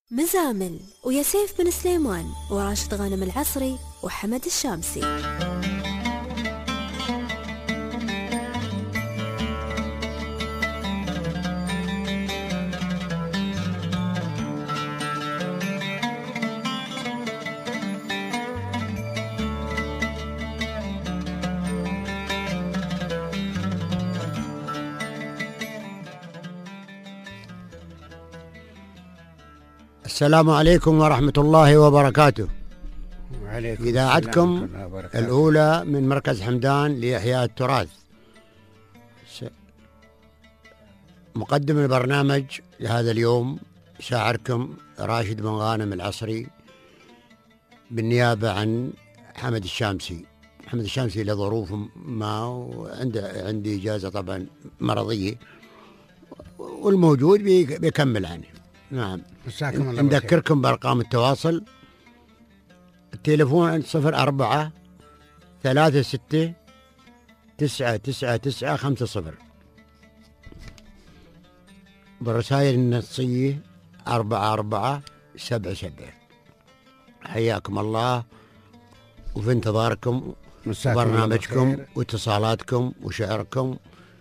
مزامل ويا سيف بن سليمان وراشد غانم العصري وحمد الشامسي. السلام عليكم ورحمة الله وبركاته. وعليكم إذاعتكم الأولى من مركز حمدان لإحياء التراث. مقدم البرنامج لهذا اليوم شاعركم راشد بن غانم العصري بالنيابة عن حمد الشامسي. حمد الشامسي لظروف ما عندي إجازة طبعا مرضية، والموجود بيكمل عنه. نعم، نذكركم بأرقام التواصل: التليفون 04-36-999-50، بالرسائل النصية 4477. حياكم الله، وفي انتظاركم برنامجكم واتصالاتكم وشعركم.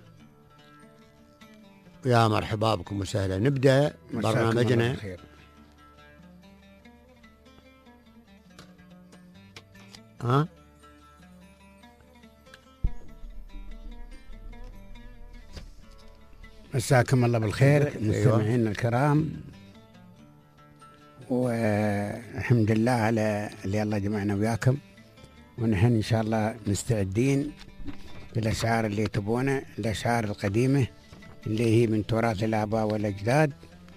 يا مرحبا بكم وسهلا. نبدأ برنامجنا. مساكم الله بالخير مستمعينا الكرام، والحمد لله على اللي الله جمعنا وياكم، ونحن إن شاء الله مستعدين بالأشعار اللي تبونه، الأشعار القديمة اللي هي من تراث الآباء والأجداد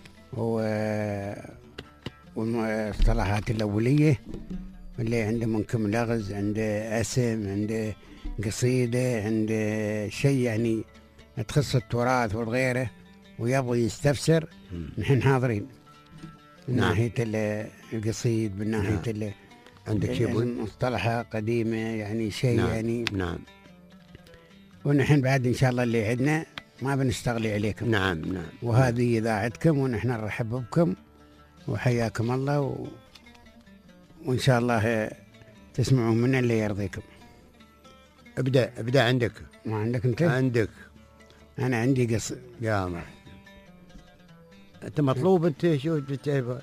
والمصطلحات الأولية اللي عنده ممكن لغز، عنده اسم، عنده قصيدة، عنده شيء يعني تخص التراث وغيره ويبغى يستفسر. نحن حاضرين من ناحية القصيد، من ناحية عندك شيء مصطلحة قديمة يعني شيء يعني. نعم. ونحن بعد إن شاء الله اللي عندنا ما بنستغلي عليكم. نعم. وهذه إذاعتكم ونحن نرحب بكم وحياكم الله، وإن شاء الله تسمعون منا اللي يرضيكم. ابدأ عندك. ما عندك أنت؟ عندك. أنا عندي قصة. يا مرحبا. أنت مطلوب. أنت شو بتعرف؟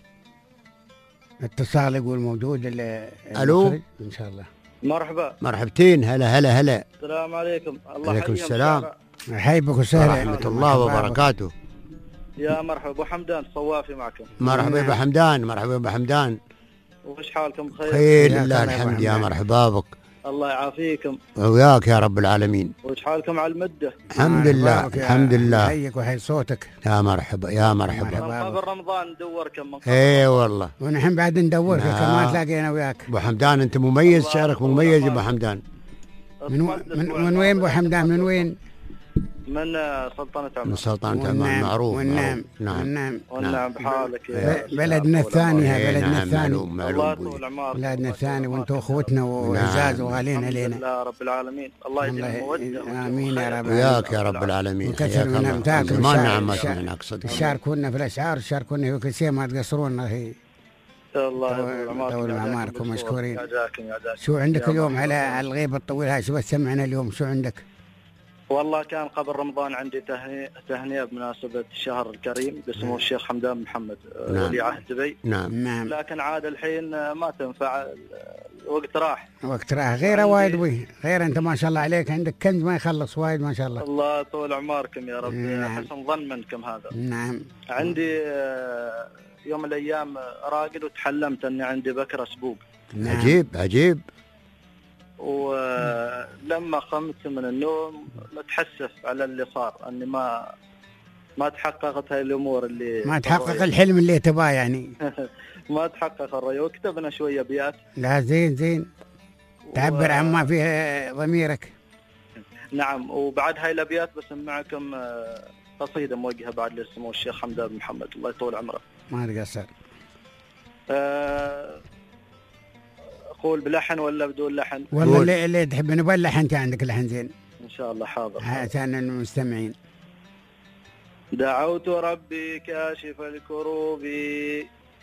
اتصال يقول موجود. ألو. إن شاء الله. مرحبا. مرحبتين. هلا. السلام عليكم. الله عليكم السلام. حيبك وسهلا. ورحمة الله وبركاته. يا مرحبا. أبو حمدان الصوافي معكم. مرحبا أبو حمدان. مرحبا أبو حمدان. وش حالكم؟ بخير؟ خير لله الحمد. يا مرحبا بك. الله يعافيكم. وياك يا رب العالمين. وش حالكم على المدة؟ الحمد لله الحمد لله. حيك وحي صوتك. يا مرحبا يا مرحبا. قبل رمضان ندوركم من قبل. اي والله. ونحن بعد ندورك كما تلاقينا وياك. ابو حمدان انت مميز، شعرك مميز يا ابو حمدان. من وين ابو حمدان؟ من وين؟ من سلطنة عمان. من سلطنة عمان. معروف. والنعم. والنعم بحالك. بلدنا الثاني. بلدنا الثاني. الله يطول عمرك. بلدنا الثاني، وانتم اخوتنا وعزاز وغالين علينا. الله رب العالمين. الله يجزيكم المودة. امين يا رب. وياك يا رب العالمين. وكثر من امتاكم. ما نعم ما سمعناك صدق. شاركونا في الاشعار، شاركونا في كل شيء، ما تقصرون. هي الله يطول اعماركم. مشكورين. جزاكم. شو عندك اليوم على الغيبة الطويلة؟ شو بتسمعنا اليوم؟ شو عندك؟ والله كان قبل رمضان عندي تهنئة بمناسبة الشهر الكريم باسمه الشيخ حمدان محمد. نعم. ولي عهد دبي. نعم. لكن عاد الحين ما تنفع، وقت راح. غيره وايد بي غير. انت ما شاء الله عليك عندك كنز ما يخلص وايد ما شاء الله. الله طول عمركم يا رب. نعم. حسن ظن منكم هذا. نعم. عندي يوم من الأيام راقد وتحلمت أني عندي بكرة سبوق. نعم. عجيب. ولما قمت من النوم متحسف على اللي صار، أني ما تحققت هاي الأمور اللي ما تحقق الحلم اللي تباه يعني. ما تحقق الرؤية. وكتبنا شوية أبيات. لا زين تعبر عن ما فيه ضميرك. نعم. وبعد هاي الأبيات بسمعكم قصيدة موجهة بعد لاسمه الشيخ حمدان محمد، الله يطول عمره. ما تقصر. أقول بلحن ولا بدون لحن؟ والله اللي تحب نبغى لحن. انت عندك لحن زين إن شاء الله. حاضر. عشان المستمعين. دعوت ربي كاشف الكروب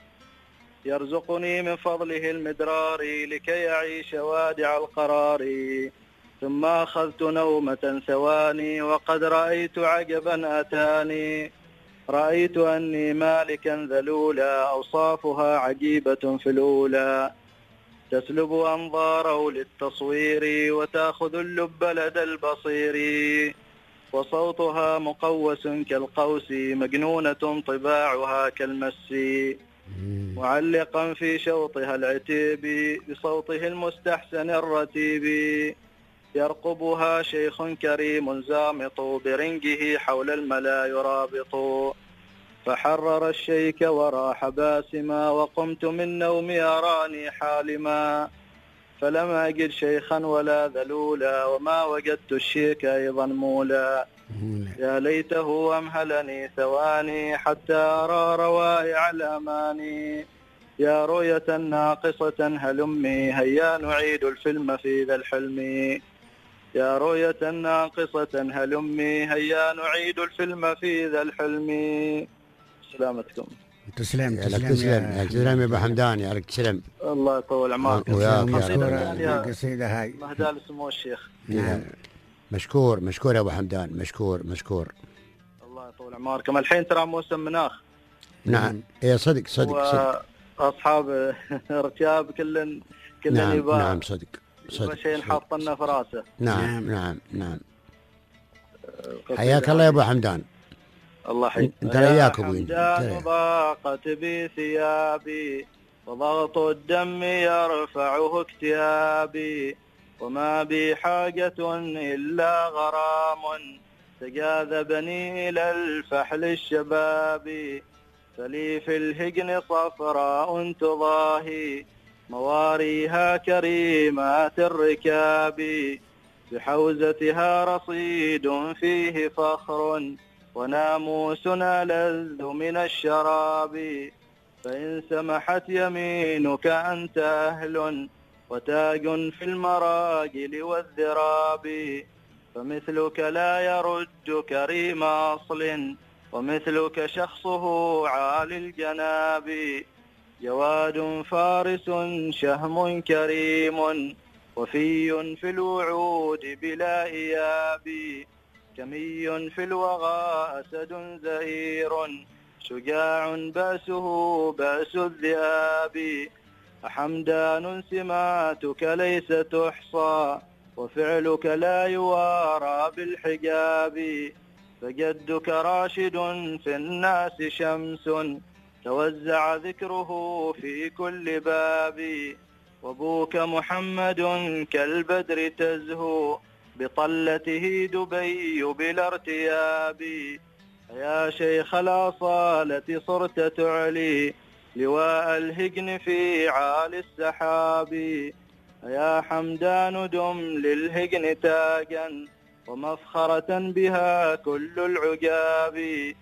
يرزقني من فضله المدرار لكي أعيش وادع القرار. ثم أخذت نومة ثواني وقد رأيت عجبا أتاني. رأيت أني مالكا ذلولا أوصافها عجيبة في الأولى. تسلب أنظاره للتصوير وتأخذ اللب لدى البصير. وصوتها مقوس كالقوس مجنونة طباعها كالمس. معلقا في شوطها العتيب بصوته المستحسن الرتيب. يرقبها شيخ كريم زامط برنجه حول الملا يرابط. فحرر الشيك وراح باسما وقمت من نومي أراني حالما. فلم أجد شيخا ولا ذلولا وما وجدت الشيك أيضا مولا. يا ليته أمهلني ثواني حتى أرى روائع الأماني. يا رؤية ناقصة هلمي هيا نعيد الفيلم في ذا الحلم. يا رؤية ناقصة هلمي هيا نعيد الفيلم في ذا الحلم. سلامتكم. تسلم تسلم يا ابو حمدان، يا لك تسلم. الله يطول عمرك. القصيدة هاي مهدال سمو الشيخ. نعم. مشكور يا ابو حمدان، مشكور. الله يطول عمركم. الحين ترى موسم مناخ. نعم. ايه صدق. واصحاب ركاب كلن يباع. نعم صدق. شيء حاط لنا في راسه. نعم. حياك الله يا ابو حمدان. الله يحييك. انت رياك ابوي. ضاقت بي ثيابي وضغط الدم يرفعه اكتئابي. وما بي حاجة إلا غرام تجاذبني إلى الفحل الشباب. فلي في الهجن صفراء تضاهي مواريها كريمات الركاب. بحوزتها رصيد فيه فخر وناموس ألذ من الشراب. فإن سمحت يمينك أنت أهل وتاج في المراجل والذراب. فمثلك لا يرد كريم أصل ومثلك شخصه عالي الجناب. جواد فارس شهم كريم وفي في الوعود بلا إياب. كمي في الوغى أسد زهير شجاع بأسه بأس الذئاب. أحمدان سماتك ليس تحصى وفعلك لا يوارى بالحجاب. فجدك راشد في الناس شمس توزع ذكره في كل باب. وابوك محمد كالبدر تزهو بطلته دبي بلا ارتياب. يا شيخ الأصالة صرت تعلي لواء الهجن في عالي السحاب. يا حمدان دم للهجن تاجا ومفخرة بها كل العجاب.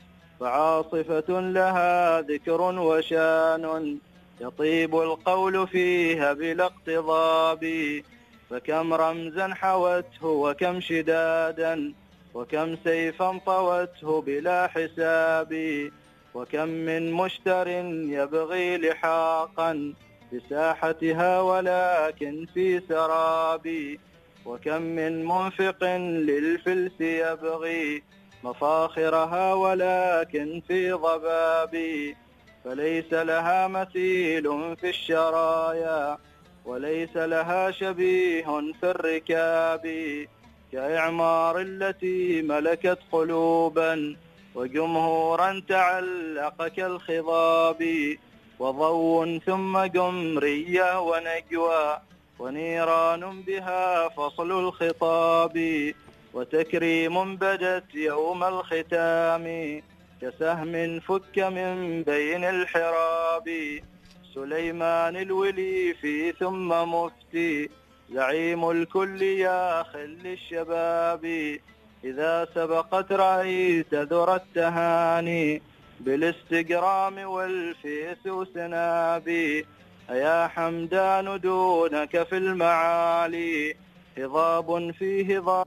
فعاصفة لها ذكر وشان يطيب القول فيها بلا اقتضاب. فكم رمزا حوته وكم شدادا وكم سيفا طوته بلا حساب. وكم من مشتر يبغي لحاقا بساحتها ولكن في سراب. وكم من منفق للفلس يبغي مفاخرها ولكن في ضباب. فليس لها مثيل في الشرايا وليس لها شبيه في الركاب. كإعمار التي ملكت قلوبا وجمهورا تعلق كالخضاب. وضوء ثم قمرية ونجوى ونيران بها فصل الخطاب. وتكريم بدت يوم الختام كسهم فك من بين الحراب. سليمان الولي في ثم مفتي زعيم الكل يا خل الشباب. إذا سبقت رأيت ذرى التهاني بالاستجرام والفيس سنابي. يا حمدان دونك في المعالي هضاب فيه هضاب.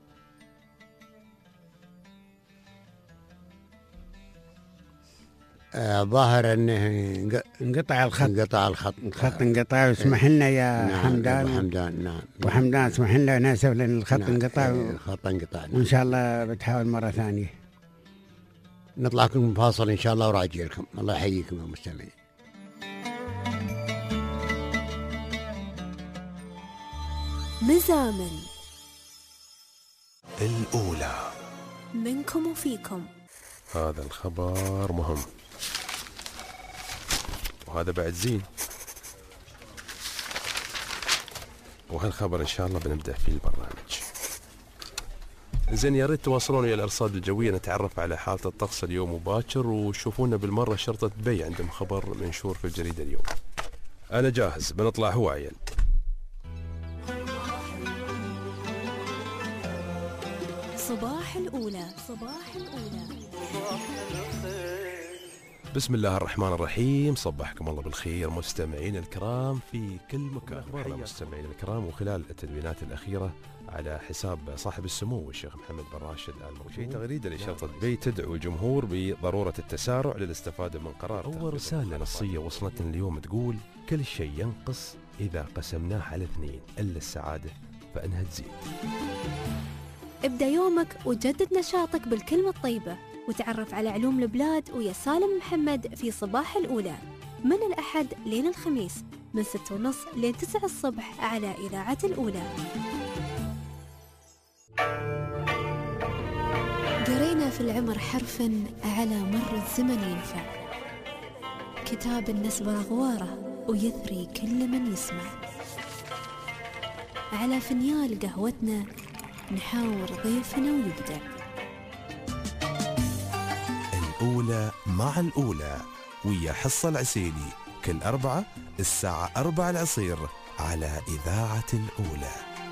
ظاهر انه انقطع الخط. الخط انقطع، واسمح لنا يا نعم حمدان. نعم وحمدان اسمح لنا، ناسف لان الخط نعم. انقطع. الخط انقطع. وان شاء الله بتحاول مرة ثانية. نطلع لكم فاصل ان شاء الله وراجع لكم. الله يحييكم يا مستمعين. مزامن الأولى. منكم وفيكم. هذا الخبر مهم، وهذا بعد زين، وهالخبر إن شاء الله بنبدأ فيه البرنامج. زين، يا ريت تواصلون إلى الأرصاد الجوية نتعرف على حالة الطقس اليوم وباكر، وشوفونا بالمرة شرطة بي عندهم خبر منشور في الجريدة اليوم. أنا جاهز، بنطلع هو عيل. صباح الأولى. صباح الأولى. بسم الله الرحمن الرحيم. صبحكم الله بالخير مستمعين الكرام في كل مكان. أخبارنا مستمعين الكرام، وخلال التدوينات الأخيرة على حساب صاحب السمو الشيخ محمد بن راشد آل مكتوم، تغريدة لشرطة بي تدعو الجمهور بضرورة التسارع للاستفادة من قرار. أول رسالة نصية وصلتنا اليوم تقول: كل شيء ينقص إذا قسمناه على 2 إلا السعادة فإنها تزيد. ابدأ يومك وجدد نشاطك بالكلمة الطيبة، وتعرف على علوم البلاد ويا سالم محمد في صباح الأولى من الأحد لين الخميس من 6:30 لين 9 الصبح على إذاعة الأولى. قرينا في العمر حرفا على مر الزمن ينفع، كتاب النسبة غواره ويثري كل من يسمع. على فنيال قهوتنا نحاور ضيفنا ويبدأ. الأولى مع الأولى ويا حصة العسيلي كل 4 الساعة 4 العصير على إذاعة الأولى.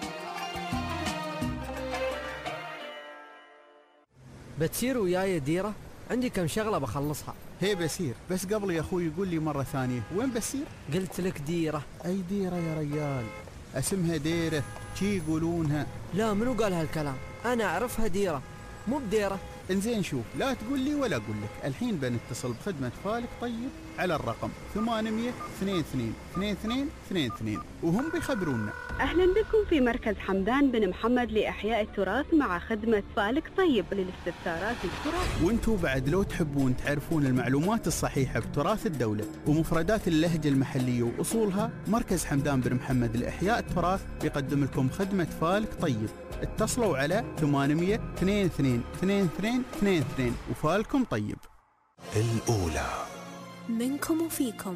بتسير وياي ديرة؟ عندي كم شغلة بخلصها. هي بسير، بس قبل يا أخوي يقول لي مرة ثانية وين بسير؟ قلت لك ديرة. أي ديرة يا ريال؟ اسمها ديرة، شي يقولونها. لا، منو قال هالكلام؟ أنا أعرفها ديرة مو بديرة. انزين شوف، لا تقول لي ولا أقول لك، الحين بنتصل بخدمة فالك طيب على الرقم 800 22 22 22 وهم بيخبرونا. أهلا بكم في مركز حمدان بن محمد لإحياء التراث مع خدمة فالك طيب للاستفسارات التراث. وانتوا بعد لو تحبون تعرفون المعلومات الصحيحة بتراث الدولة ومفردات اللهجة المحلية وأصولها، مركز حمدان بن محمد لإحياء التراث بيقدم لكم خدمة فالك طيب. اتصلوا على 800 22 22 22 وفالكم طيب. الأولى منكم وفيكم.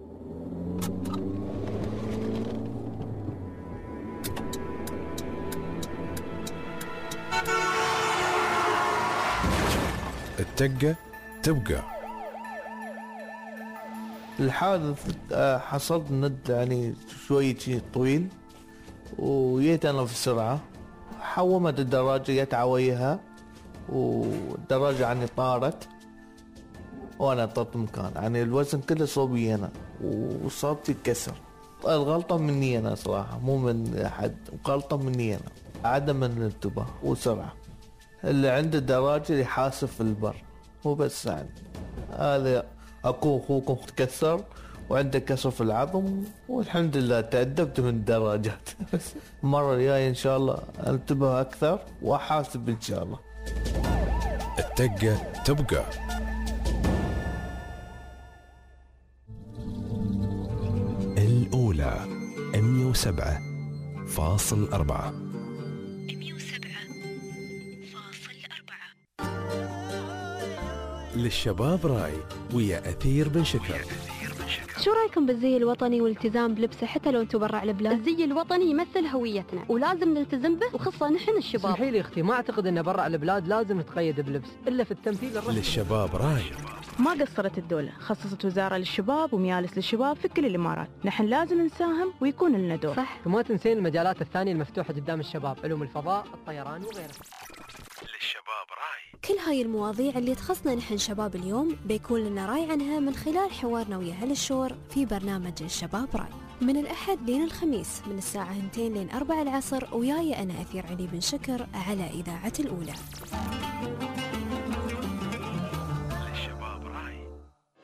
التقة تبقى. الحادث حصلت ند يعني شوي طويل، وجيت أنا في السرعة، حومت الدراجة جت عويها والدراجة عني طارت وأنا طرت مكان، يعني الوزن كله صوبي أنا وصابتي اتكسر. الغلطة مني أنا صراحة، مو من أحد، غلطة مني أنا، عدم الانتباه وسرعة. اللي عنده الدراجة يحاسب في البر، مو بس يعني هذا أكو أخوكم تكسر وعنده كسر في العظم، والحمد لله تأدبت من الدراجات. المرة الجاية إن شاء الله انتبه أكثر وأحاسب إن شاء الله. التقة تبقى. الأولى 107.4. للشباب راي ويا أثير بن شكر. شو رايكم بالزي الوطني والالتزام بلبسه حتى لو انتم برا البلاد؟ الزي الوطني يمثل هويتنا ولازم نلتزم به، وخاصة نحن الشباب. اسمحي لي اختي، ما اعتقد ان برا البلاد لازم نتقيد بلبس الا في التمثيل الرسمي. للشباب راي. ما قصرت الدولة، خصصت وزارة للشباب ومجالس للشباب في كل الإمارات. نحن لازم نساهم ويكون لنا دور. صح، وما تنسين المجالات الثانية المفتوحة قدام الشباب، علوم الفضاء، الطيران وغيرها. للشباب راي. كل هاي المواضيع اللي تخصنا نحن شباب اليوم بيكون لنا راي عنها من خلال حوارنا ويا هل الشور في برنامج الشباب راي من الأحد لين الخميس من الساعة 2 لين 4 العصر، وياي أنا أثير علي بن شكر على إذاعة الأولى.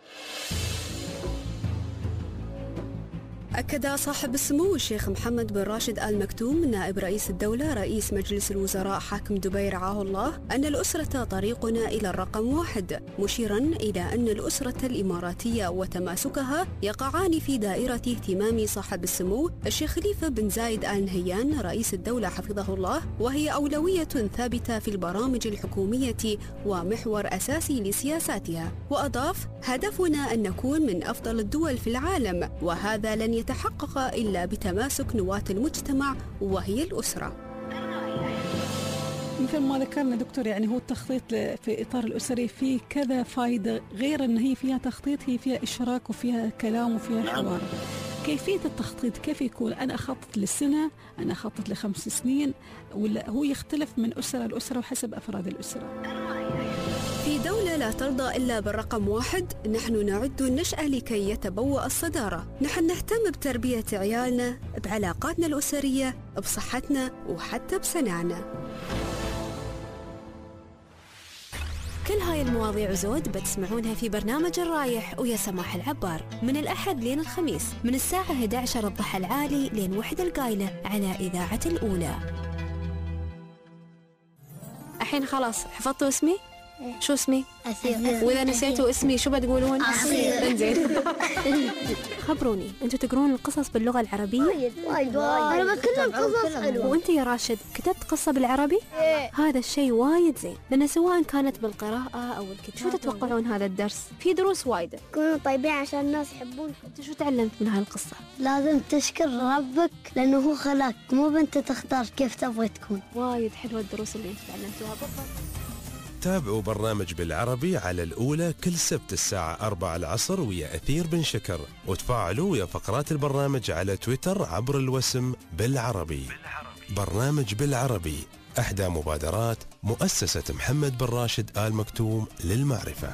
أكد صاحب السمو الشيخ محمد بن راشد آل مكتوم نائب رئيس الدولة رئيس مجلس الوزراء حاكم دبي رعاه الله أن الأسرة طريقنا إلى الرقم 1، مشيرا إلى أن الأسرة الإماراتية وتماسكها يقعان في دائرة اهتمام صاحب السمو الشيخ خليفة بن زايد آل نهيان رئيس الدولة حفظه الله، وهي أولوية ثابتة في البرامج الحكومية ومحور أساسي لسياساتها. وأضاف: هدفنا أن نكون من أفضل الدول في العالم، وهذا لن يتحقق إلا بتماسك نواة المجتمع وهي الأسرة. مثل ما ذكرنا دكتور، يعني هو التخطيط في إطار الأسري فيه كذا فائدة، غير أن هي فيها تخطيط، هي فيها إشراك وفيها كلام وفيها حوار. كيفية التخطيط كيف يكون؟ أنا أخطط للسنة، أنا أخطط ل5 سنين، ولا هو يختلف من أسرة لأسرة وحسب أفراد الأسرة؟ في دولة لا ترضى إلا بالرقم 1، نحن نعد النشأة لكي يتبوأ الصدارة. نحن نهتم بتربية عيالنا، بعلاقاتنا الأسرية، بصحتنا وحتى بسنعنا. كل هاي المواضيع وزود بتسمعونها في برنامج الرايح ويا سماح العبار من الأحد لين الخميس من الساعة 11 الضحى العالي لين 1 القايلة على إذاعة الأولى. الحين خلاص حفظتوا اسمي؟ شو اسمي؟ أسير. وإذا نسيتوا اسمي شو بتقولون؟ أسير. انزين. خبروني، أنتوا تقرون القصص باللغة العربية؟ وايد أنا بتكلم قصص حلوة. وأنت يا راشد كتبت قصة بالعربي؟ هذا الشيء وايد زين، لأن سواء كانت بالقراءة أو الكتاب. شو تتوقعون هذا الدرس؟ في دروس وايدة. كونوا طيبين عشان الناس يحبونكم. أنت شو تعلمت من هاي القصة؟ لازم تشكر ربك لأنه هو خلاك، مو بنت تختار كيف تبغي تكون. وايد حلوة الدروس اللي أنت تعلمتوها بالضبط. تابعوا برنامج بالعربي على الأولى كل سبت الساعة 4 العصر ويا أثير بن شكر، وتفاعلوا ويا فقرات البرنامج على تويتر عبر الوسم بالعربي. برنامج بالعربي أحدى مبادرات مؤسسة محمد بن راشد آل مكتوم للمعرفة.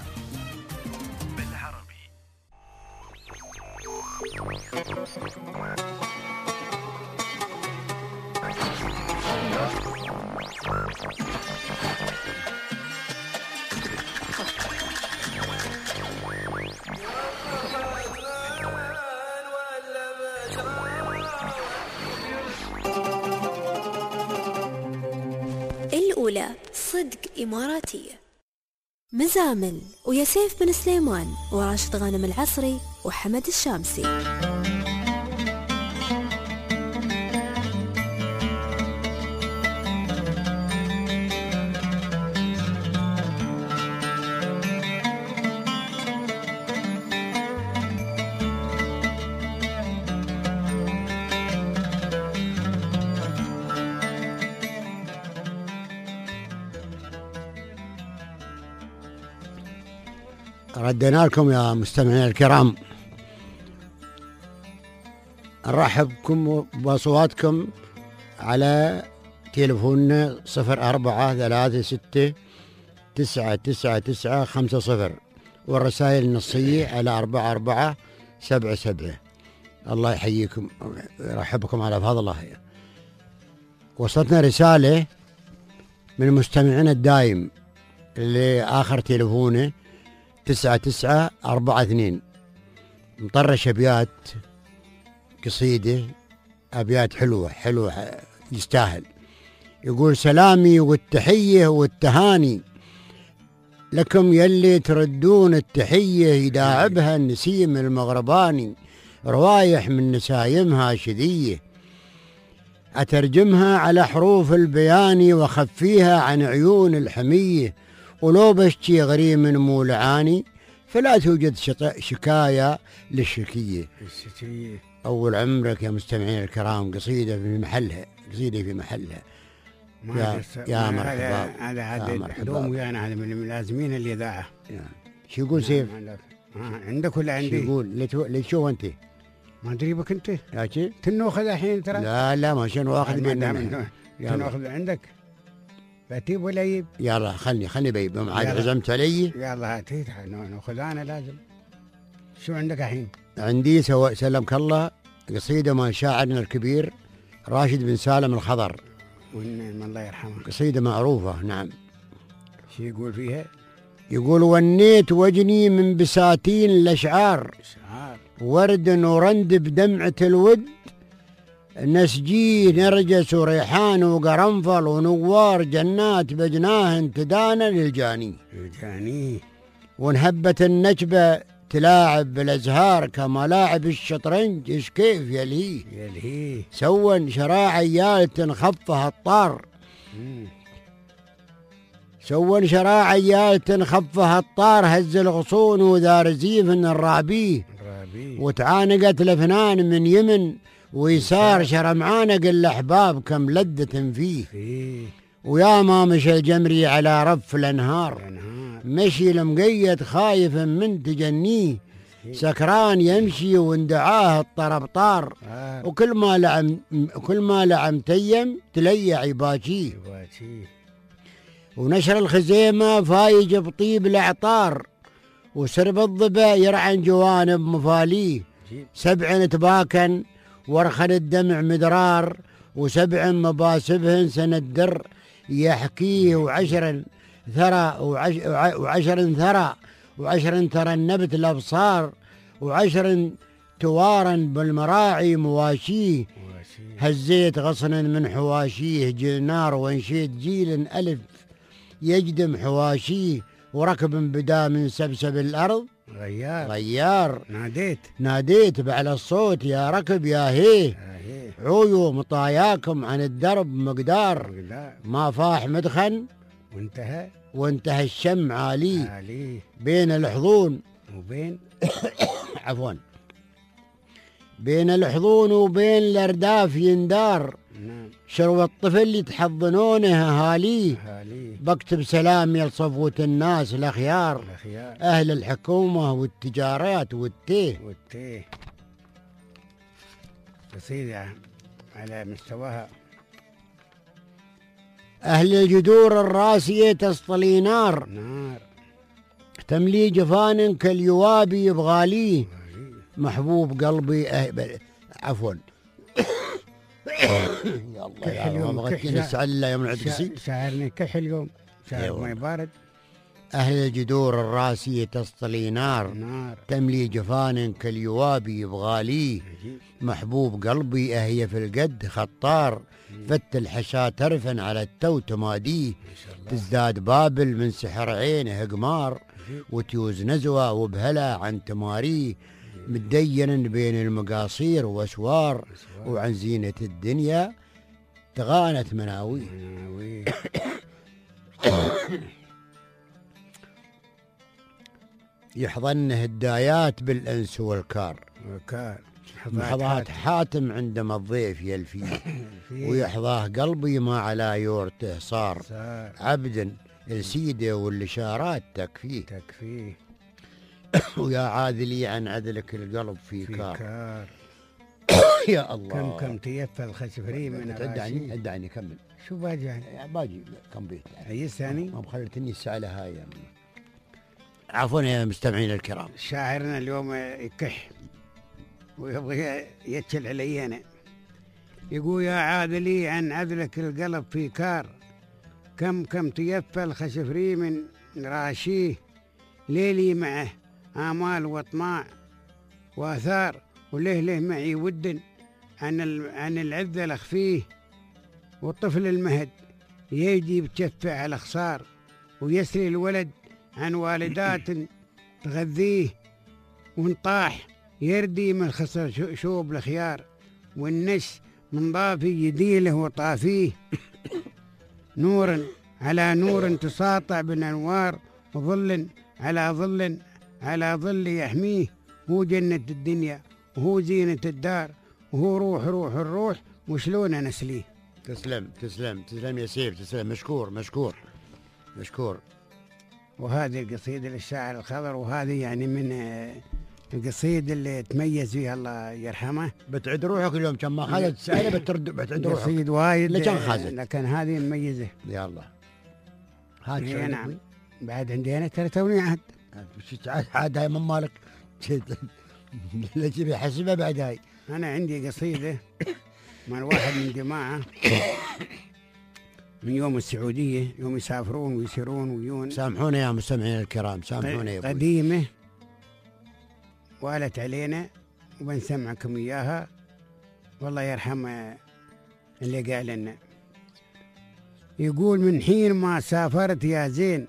الأولى صدق إماراتية. مزامل ويا سيف بن سليمان وراشد غانم العصري وحمد الشامسي. ردينا لكم يا مستمعين الكرام، نرحب بكم بأصواتكم على تليفوننا 0436999950 والرسائل النصية على 4477. الله يحييكم ويرحبكم على فضله. وصلتنا رسالة من مستمعنا الدائم اللي آخر تليفونه 9942، مطرش أبيات قصيدة، أبيات حلوة يستاهل. يقول: سلامي والتحية والتهاني لكم يلي تردون التحية، يداعبها النسيم المغرباني، روايح من نسايمها شذية، أترجمها على حروف البياني وخفيها عن عيون الحمية، ولو بشتي غريم مولعاني فلا توجد شكاية للشكية. أول عمرك يا مستمعين الكرام، قصيدة في محلها، قصيدة في محلها. يا مرحبا. هذا دوم ويانا، هذا من الملازمين الإذاعة. شو يقول سيف؟ عندك ولا عندي؟ شو يقول؟ اللي تشوف أنت؟ ما أدري بك أنت. ياكي؟ تنوخذ الحين ترى؟ لا ما شنو واخذ منه. تنوخذ عندك؟ بتيب ولا يب؟ يلا خلني بيب، ما عاد عزمت علي. يلا هاتي ناخذ انا لازم. شو عندك الحين؟ عندي سلمك الله قصيدة مع شاعرنا الكبير راشد بن سالم الخضر، الله يرحمه. قصيدة معروفة. نعم. شو يقول فيها؟ يقول: ونيت وجني من بساتين الأشعار، ورد ورند بدمعة الود، نسجي نرجس وريحان وقرنفل ونوار جنات بجناه تدانا للجاني. ونهبت النجبة تلاعب بالازهار كملاعب الشطرنج، ايش كيف يلهي سون شراع عيال تنخفها الطار، سون شراع عيال تنخفها الطار، هز الغصون وذا رزيف الرعبيه، وتعانقت الافنان من يمن ويسار، شرمعانق الاحباب كم لدة فيه. ويا ما مشى الجمري على رف الانهار، مشي المقيد خايف من تجنيه، سكران يمشي واندعاه الطرب طار، وكل ما لعم تيم تليع يباجيه. ونشر الخزيمة فايج بطيب الأعطار، وسرب الضبا يرعن جوانب مفاليه، 7 تباكن ورخن الدمع مدرار، و7 مباسبهن سندر يحكيه، و10 ثرى و10 ثرى، و10 ترى النبت الأبصار، و10 توارا بالمراعي مواشيه، هزيت غصنا من حواشيه جنار، وانشيت جيل ألف يجدم حواشيه، وركب بدا من سبسب الأرض غيار. ناديت بعلى الصوت يا ركب يا هيه، عويو مطاياكم عن الدرب مقدار، ما فاح مدخن وانتهى الشم عالي، بين الحضون وبين عفوا بين الحضون وبين الأرداف يندار، شرو الطفل يتحضنونه هاليه، بكتب سلامي لصفوة الناس الأخيار، أهل الحكومة والتجارات والتيه. قصيدة على مستواها. أهل الجذور الراسية تسطلي نار، تملي جفان كاليوابي يبغاليه، محبوب قلبي عفوا يا الله يا الله ما بغيتني نسأل يوم العدسي شاعرني كحل يوم شاعر ما بارد. أهل الجذور الراسية تسطلي نار، تملي جفان كاليوابي يبغاليه، محبوب قلبي أهي في القد خطار، فت الحشا ترفن على التو تماديه، تزداد بابل من سحر عينه قمار، وتيوز نزوة وبهلا عن تماريه، متدين بين المقاصير واسوار، وعن زينة الدنيا تغانت مناوي. يحضنه الدايات بالأنس والكار، محضات حاتم عندما الضيف يلفيه، ويحظاه قلبي ما على يورته صار، عبد السيدة والإشارات تكفيه. ويا عاذلي عن عدلك القلب في كار. يا الله كم تيفى الخسفري من ادعني كمل. شو باجي يعني؟ باجي كم بيت اي ثاني ما بخلتني السالة هاي. عفوا يا مستمعين الكرام، شاعرنا اليوم يكح ويبغى يتشل علي أنا، يقول يا عاذلي عن عذلك القلب في كار، كم تيفى الخسفري من راشيه، ليلي معه آمال وطماع وآثار، وليه معي ود عن العذة الأخفيه، والطفل المهد يجي بتشفع على خصار، ويسري الولد عن والدات تغذيه، ونطاح يردي من خصر شوب الخيار، والنش من ضافي يديله وطافيه، نور على نور تساطع بالأنوار، وظل على ظل يحميه، هو جنة الدنيا وهو زينة الدار، وهو روح الروح، وشلون نسليه. تسلم يا سيف، تسلم. مشكور. وهذه القصيدة للشاعر الخضر، وهذه يعني من القصيدة اللي تميز فيها الله يرحمه. بتعد روحك اليوم كم ما خذت سائلة بتعد روحك. قصيد وايد لكن خذت، لكن هذه مميزة. يلا هات نعم. بعد عندي أنا ترى توني عاد هاي من مالك اللي تبي حسبها بعد هاي. أنا عندي قصيدة مع واحد من جماعة من يوم السعودية، يوم يسافرون ويسيرون ويون. سامحونا يا مستمعين الكرام، سامحونا يا قديمة وقالت علينا وبنسمعكم إياها، والله يرحم اللي قال لنا. يقول: من حين ما سافرت يا زين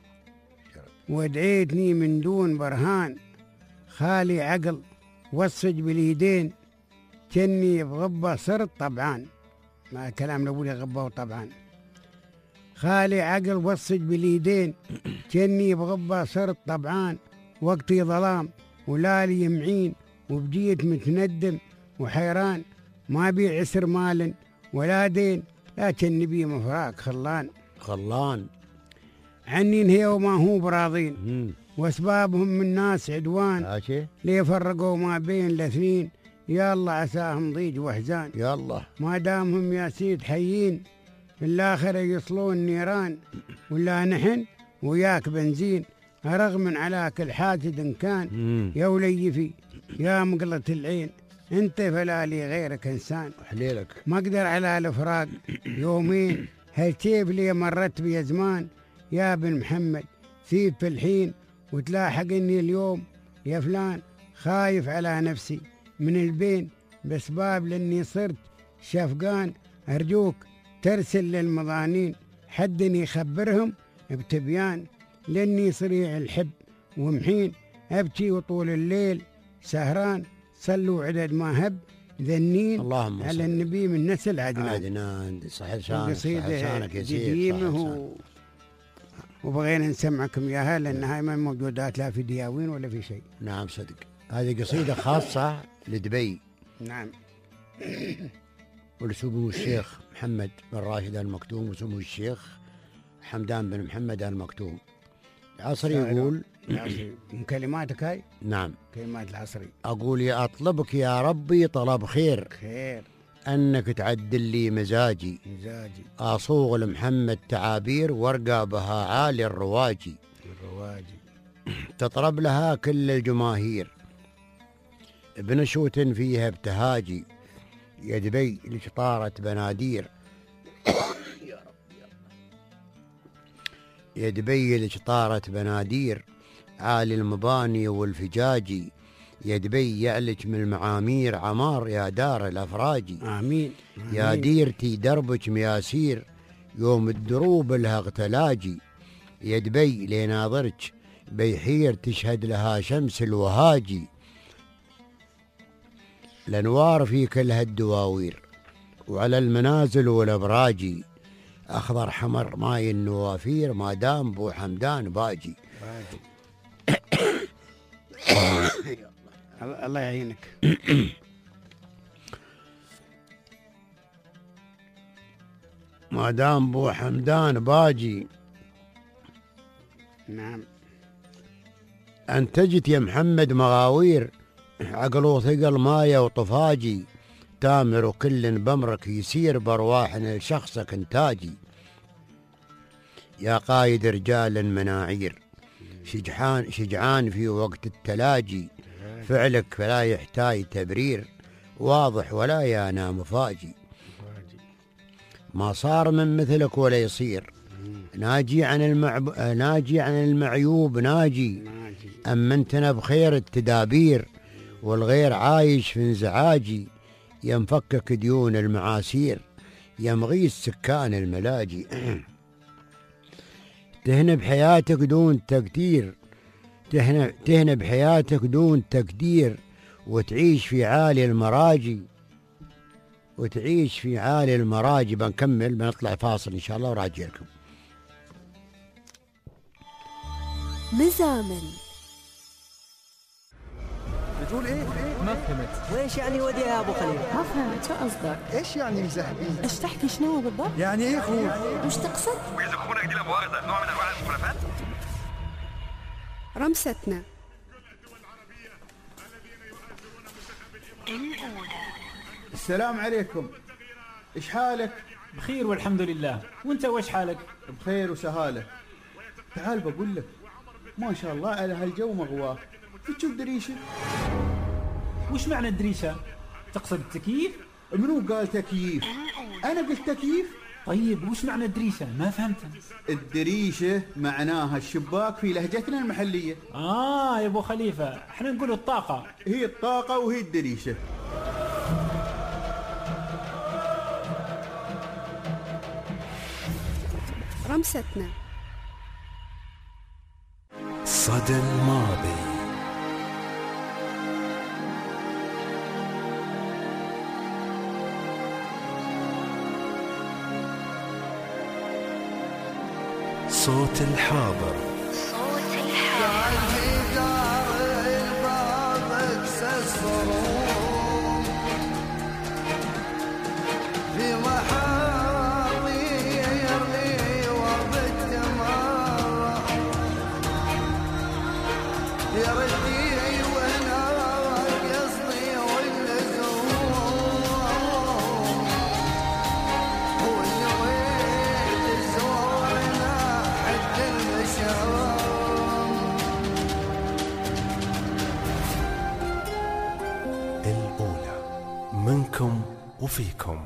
ودعيتني من دون برهان، خالي عقل وصج باليدين، كني بغبة صرت طبعان. ما كلام لابولي غبة وطبعان. خالي عقل وصج باليدين، كني بغبة صرت طبعان، وقتي ظلام ولا لي يمعين، وبجيت متندم وحيران، ما بي عسر مال ولا دين، لكن بي مفراق خلان عني انهي وما هو براضين، واسبابهم من ناس عدوان، ليه فرقوا ما بين الاثنين، يا الله عساهم ضيج واحزان، يا الله ما دامهم يا سيد حيين، في الاخر يصلون نيران، ولا نحن وياك بنزين، رغم على كل حاسد إن كان، يا وليفي يا مقلة العين، انت فلا لي غيرك انسان، حليلك ما اقدر على الافراق يومين، هالكيف لي مرت بي زمان، يا بن محمد سيب في الحين، وتلاحقني اليوم يا فلان، خايف على نفسي من البين، بسباب لاني صرت شفقان، ارجوك ترسل للمضانين، حد يخبرهم بتبيان، لاني صريع الحب ومحين، ابكي وطول الليل سهران، صلوا عدد ما هب ذنين، اللهم على النبي من نسل عدنان. صحيح شانك يا سيدي. وبغينا نسمعكم اياها لانها ما موجودات لا في دياوين ولا في شيء. نعم صدق، هذه قصيدة خاصة لدبي. نعم. ولسمو الشيخ محمد بن راشد آل مكتوم وسمو الشيخ حمدان بن محمد آل مكتوم. العصري يقول من كلماتك هاي؟ نعم كلمات العصري. أقول: يا أطلبك يا ربي طلب خير، أنك تعدل لي مزاجي، أصوغ لمحمد تعابير وارقى بها عالي الرواجي، تطرب لها كل الجماهير، بنشوة فيها ابتهاجي، يا دبي لشطارة بنادير يا دبي لشطارة بنادير، عالي المباني والفجاجي، يا دبي يعلج من المعامير عمار، يا دار الأفراجي. آمين. يا ديرتي دربك مياسير، يوم الدروب لها اغتلاجي، يا دبي ليناظرك بيحير، تشهد لها شمس الوهاجي، الأنوار في كل هالدواوير، وعلى المنازل والأبراجي، أخضر حمر ماي النوافير، ما دام بو حمدان باجي. الله يعينك. ما دام بو حمدان باجي. نعم. أنتجت يا محمد مغاوير، عقل وثقل مايا وطفاجي، تامر وكل بمرك يسير، برواحنا لشخصك انتاجي، يا قايد رجال مناعير، شجعان في وقت التلاجي، فعلك فلا يحتاج تبرير، واضح ولا يانا مفاجي، ما صار من مثلك ولا يصير، ناجي عن المعيوب ناجي، أمنتنا بخير التدابير، والغير عايش في انزعاجي، ينفكك ديون المعاسير، يمغيث سكان الملاجي، تهنى بحياتك دون تقدير، تهنى بحياتك دون تقدير، وتعيش في عالي المراجي، بنكمل بنطلع فاصل إن شاء الله وراجع لكم. مزامن. بتقول ايه؟ ما فهمت. وايش يعني ودي يا ابو خليل؟ ما فهمت شو قصدك؟ ايش يعني مزهبين؟ ايش تحكي شنو بالضبط؟ يعني ايه خوف؟ وش تقصد؟ وإذا أخونا دي لا مؤاخذة نوع من أنواع المخالفات؟ رمستنا. السلام عليكم، ايش حالك؟ بخير والحمد لله، وانت وش حالك؟ بخير وسهالة. تعال بقول لك، ما شاء الله على هالجو مغواه، تشوف دريشة؟ وش معنى الدريشة؟ تقصد التكييف؟ منو قال تكييف؟ أنا قلت تكييف؟ طيب وش معنى دريشة؟ ما فهمت. الدريشة معناها الشباك في لهجتنا المحلية. يا أبو خليفة، احنا نقول الطاقة. هي الطاقة وهي الدريشة. رمستنا صدى الماضي. صوت الحاضر. صوت الحاضر. في محاضير لي وبت مرة يردي وانا قصدي واللزوم ونويت زورنا حد المشام. الأولى منكم وفيكم.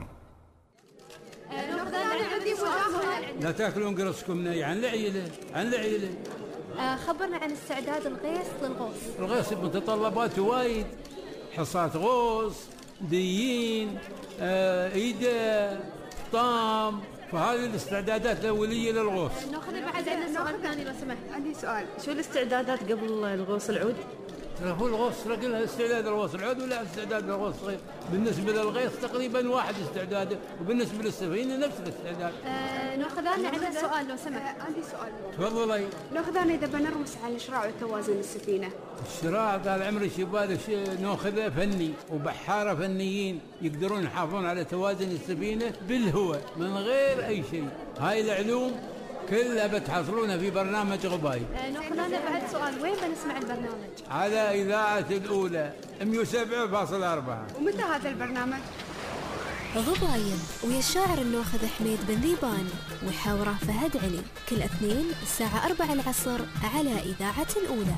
لا تاكلون قرصكم ني عن العيلة. خبرنا عن استعداد الغيث للغوص. الغيث متطلبات وايد، حصات غوص، ديين، ايده، طام، فهذه الاستعدادات الأولية للغوص. ناخذ بعد عندنا سؤال ثاني لو سمحت. عندي سؤال، شو الاستعدادات قبل الغوص العود؟ هو الغوص رجل استعداد الغوص العود ولا استعداد الغوص غير. بالنسبة للغيث تقريبا واحد استعداده، وبالنسبة للسفينة نفس الاستعداد. ناخذ عندنا سؤال لو سمحت. عندي سؤال. تفضلي. ناخذ إذا بنرمس على الشراع وتوازن السفينة. الشراع طال عمري شباب ناخذه فني وبحارة فنيين يقدرون يحافظون على توازن السفينة بالهواء من غير أي شيء. هاي العلوم كلها بتحصلونها في برنامج غباي. ناخذ لنا بعد سؤال، وين بنسمع البرنامج؟ على إذاعة الأولى 107.4. ومتى هذا البرنامج؟ غباين ويا الشاعر الناخذ حميد بن ذيبان وحاوره فهد علي، كل اثنين الساعة 4 العصر على إذاعة الأولى.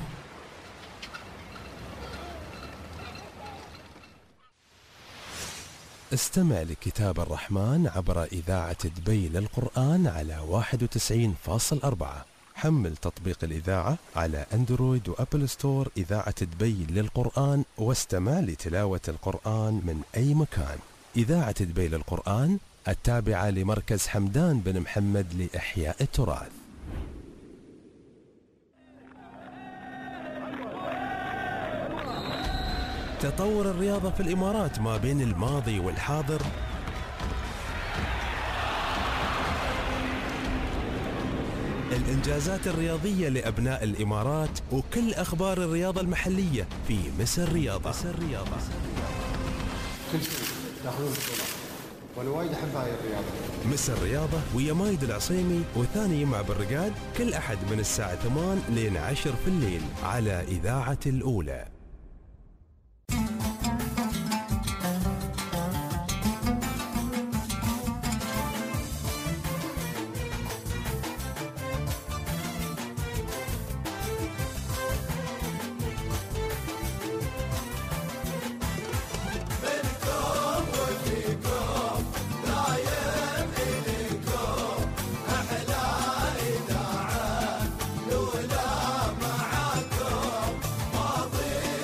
استمع لكتاب الرحمن عبر إذاعة دبي للقرآن على 91.4. حمل تطبيق الإذاعة على أندرويد وأبل ستور إذاعة دبي للقرآن واستمع لتلاوة القرآن من أي مكان. إذاعة دبي للقرآن التابعة لمركز حمدان بن محمد لإحياء التراث. تطور الرياضة في الإمارات ما بين الماضي والحاضر الإنجازات الرياضية لأبناء الإمارات وكل أخبار الرياضة المحلية في مصر رياضة. كل شيء تاخذون بطولات وانا وايد احب هاي الرياضة. مصر رياضة ويا مايد العصيمي وثاني مع بالرقاد كل أحد من الساعة 8 لين 10 في الليل على إذاعة الأولى. معاكم ماضي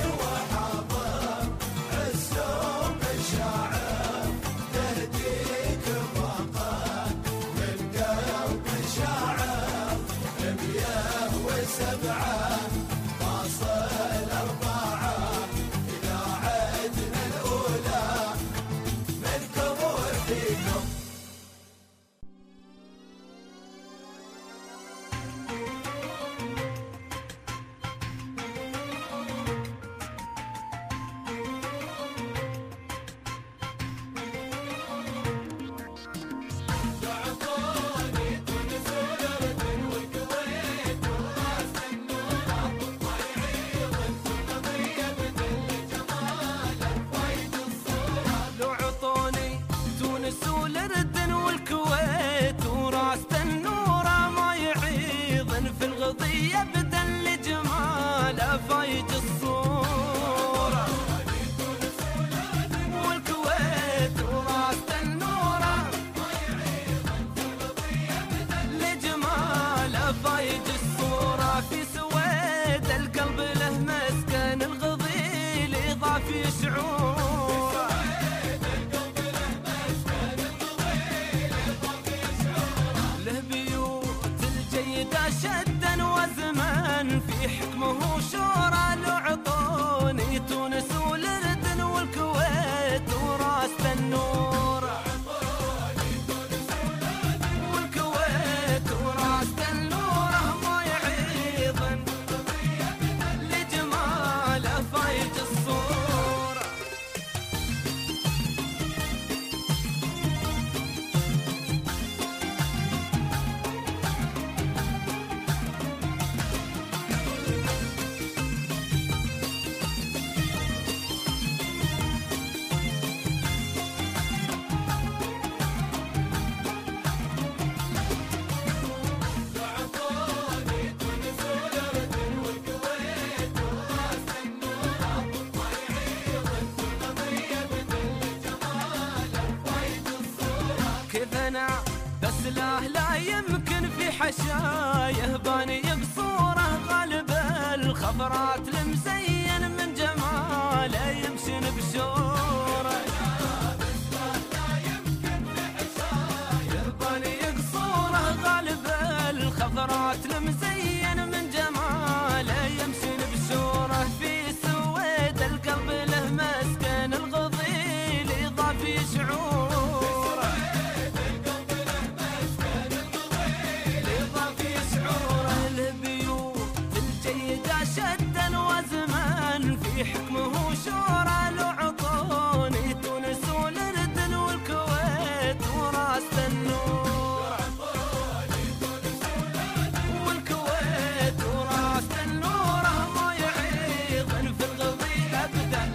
كيف انا بس لا يمكن في حشايه باني قصوره غالب الخضرات المزين من جماله يمشن بشوره باني قصوره غالب الخضرات المزين من جماله يمشن بشوره في سويد القلب له مسكن الغضيل يضافي شعوره يضافي شعوره البيوت الجيدة شدا وزمان في حكمه شورى له عطوني تونس والأردن والكويت وراس النور والكويت وراس النور ما يعيض في الغضي أبدا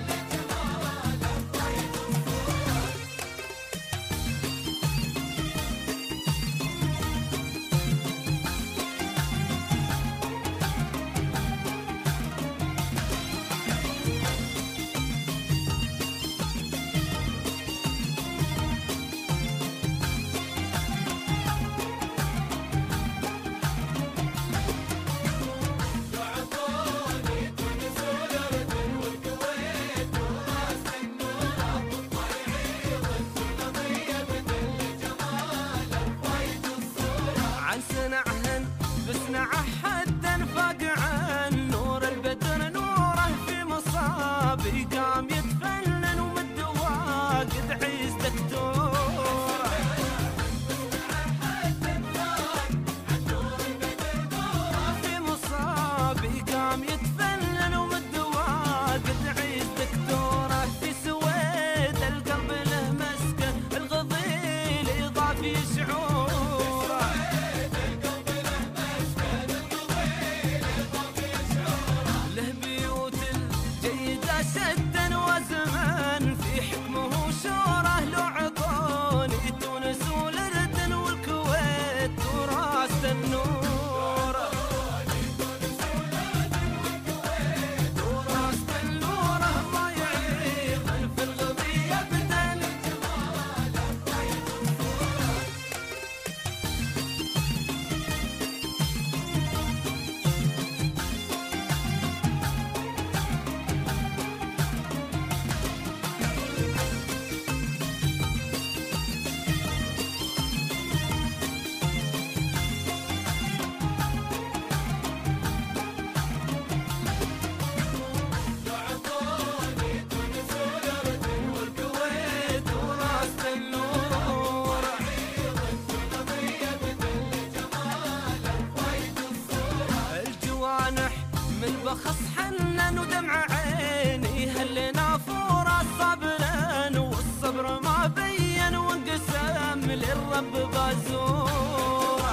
عن سنعهن بسنعه حدا فاق عن نور البدر نوره في مصابي قام يتفنن ومد واقد عيز دكتوره في مصابي قام يتفنن ومد واقد عيز دكتوره في سويد القلب له مسكه الغضيل يضافي شعوره له بيوت الجيدة شدا وزمان في حكمه شوره له عطوني تونس والأردن والكويت وراس النور وراس النور ما يعيض في الغضي أبدا والكويت وراس النور الجوانح من بخص حنن ودمع عيني هل نافورة صبرا والصبر ما بين وانقسم للرب بازورة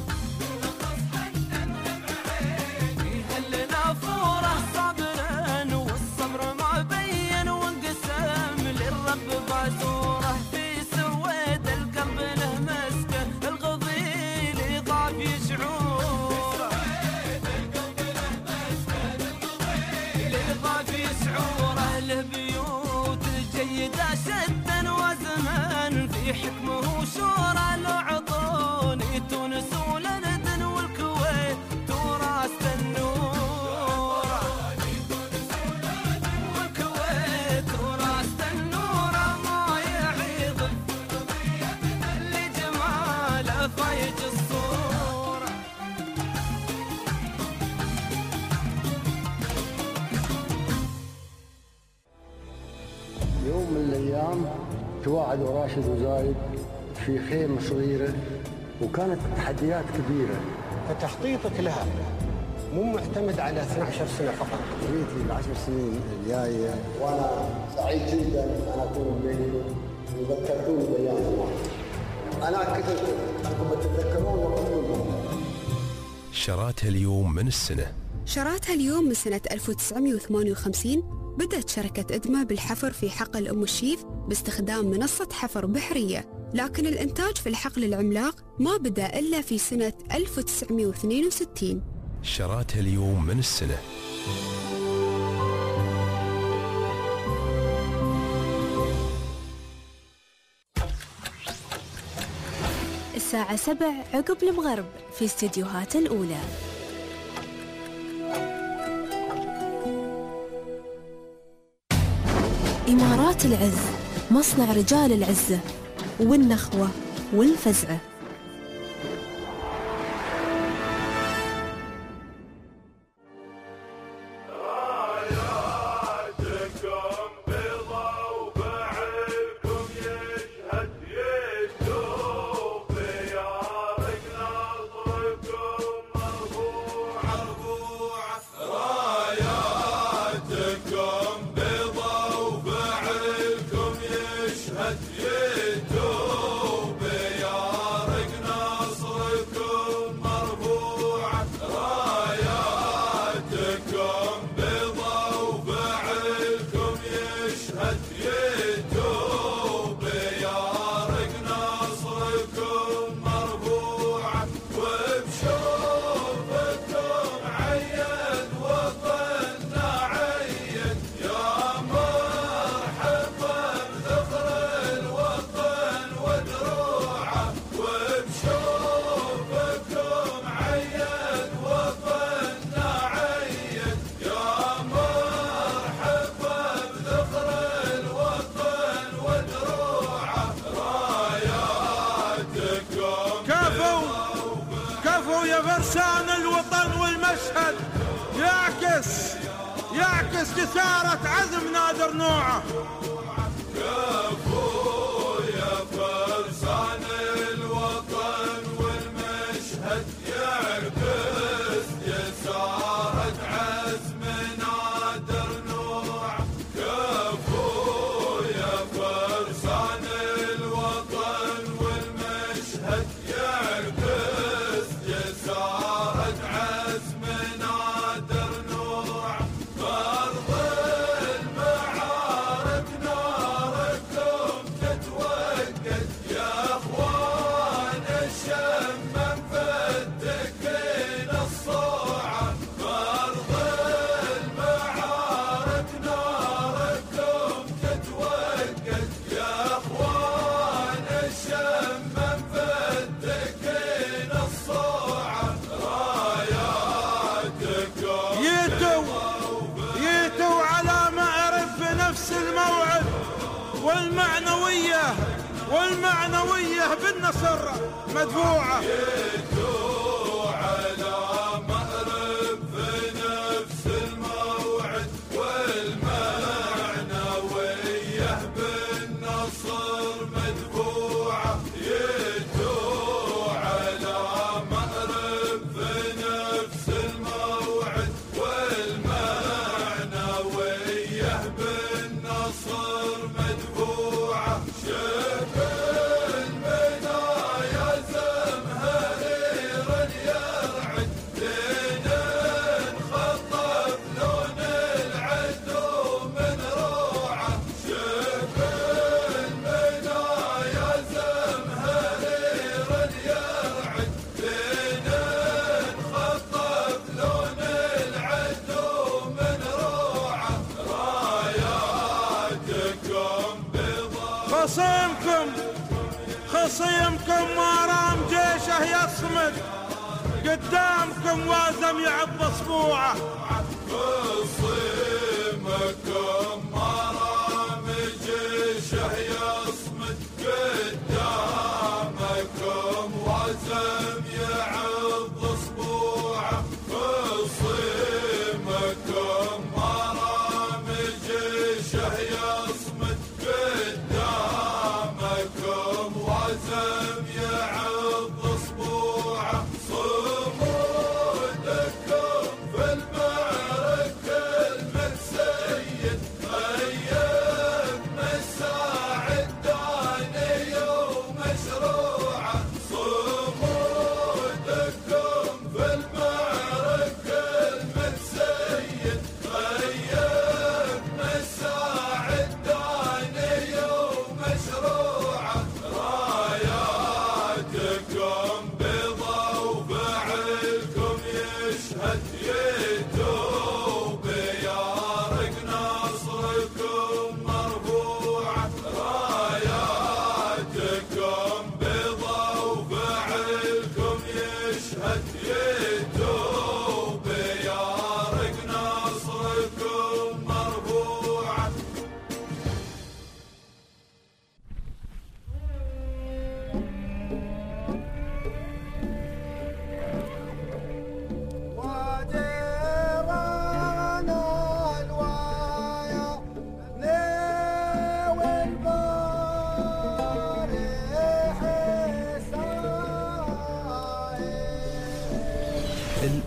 هل نافورة صبرا والصبر ما بين وانقسم للرب بازورة في سويد القلب له مسكه الغضيل يضافي شعوره يضافي شعوره له بيوت الجيدة شدا وزمان في حكمه شورى له عطوني تونس والأردن والكويت وراس النور والكويت وراس النور ما يعيض لجماله فايج الصورة يوم من الأيام تواعدوا راشد وزايد في خيمة صغيرة وكانت تحديات كبيرة فتخطيطك لها مو معتمد على 12 سنة فقط. رؤيتي ل10 سنين الجاية وأنا سعيد جدا أن أكون بينكم وذكرتوني بأيام الله. أنا كنت أنكم تتذكرون وقتكم. شراتها اليوم من السنة. شراتها اليوم من سنة 1958 بدأت شركة إدمة بالحفر في حقل أم الشيف باستخدام منصة حفر بحرية، لكن الإنتاج في الحقل العملاق ما بدأ إلا في سنة 1962. شراتها اليوم من السنة. الساعة 7 عقب المغرب في استديوهات الأولى. إمارات العز، مصنع رجال العزة والنخوة والفزعة. فرسان الوطن والمشهد يعكس جسارة عزم نادر نوعه. كفو يا فرسان الوطن والمشهد يعكس جسارة عزم نادر نوعه. كفو يا فرسان الوطن والمشهد يعكس جسارة عزم نادر نوعه. فرض المعارك ناركم تتوقد يا اخوان الشمم فتكين الصوعة. فرض المعارك ناركم تتوقد يا اخوان الشمم فتكين الصوعة. راياتكم يتوا على معرف بنفس الموعد والمعنوية بالنصر مدفوعة. يتوا على معرف بنفس الموعد والمعنوية بالنصر مدفوعة. يتوا على معرف بنفس الموعد والمعنوية بالنصر مدفوعة. شف المنايا زمهريرا يرعد لين انخطف لون العدو من روعه. شف المنايا زمهريرا يرعد لين انخطف لون العدو من روعه. راياتكم خصيمكم ما رام جيشه يصمد قدامكم وازم يعض اصبوعه. خصيمكم ما رام جيشه يصمد قدامكم وازم يعض اصبوعه. خصيمكم ما رام جيشه يصمد قدامكم وازم يعض اصبوعه. صمودكم في المعركة المتسيد غيب مساع الداني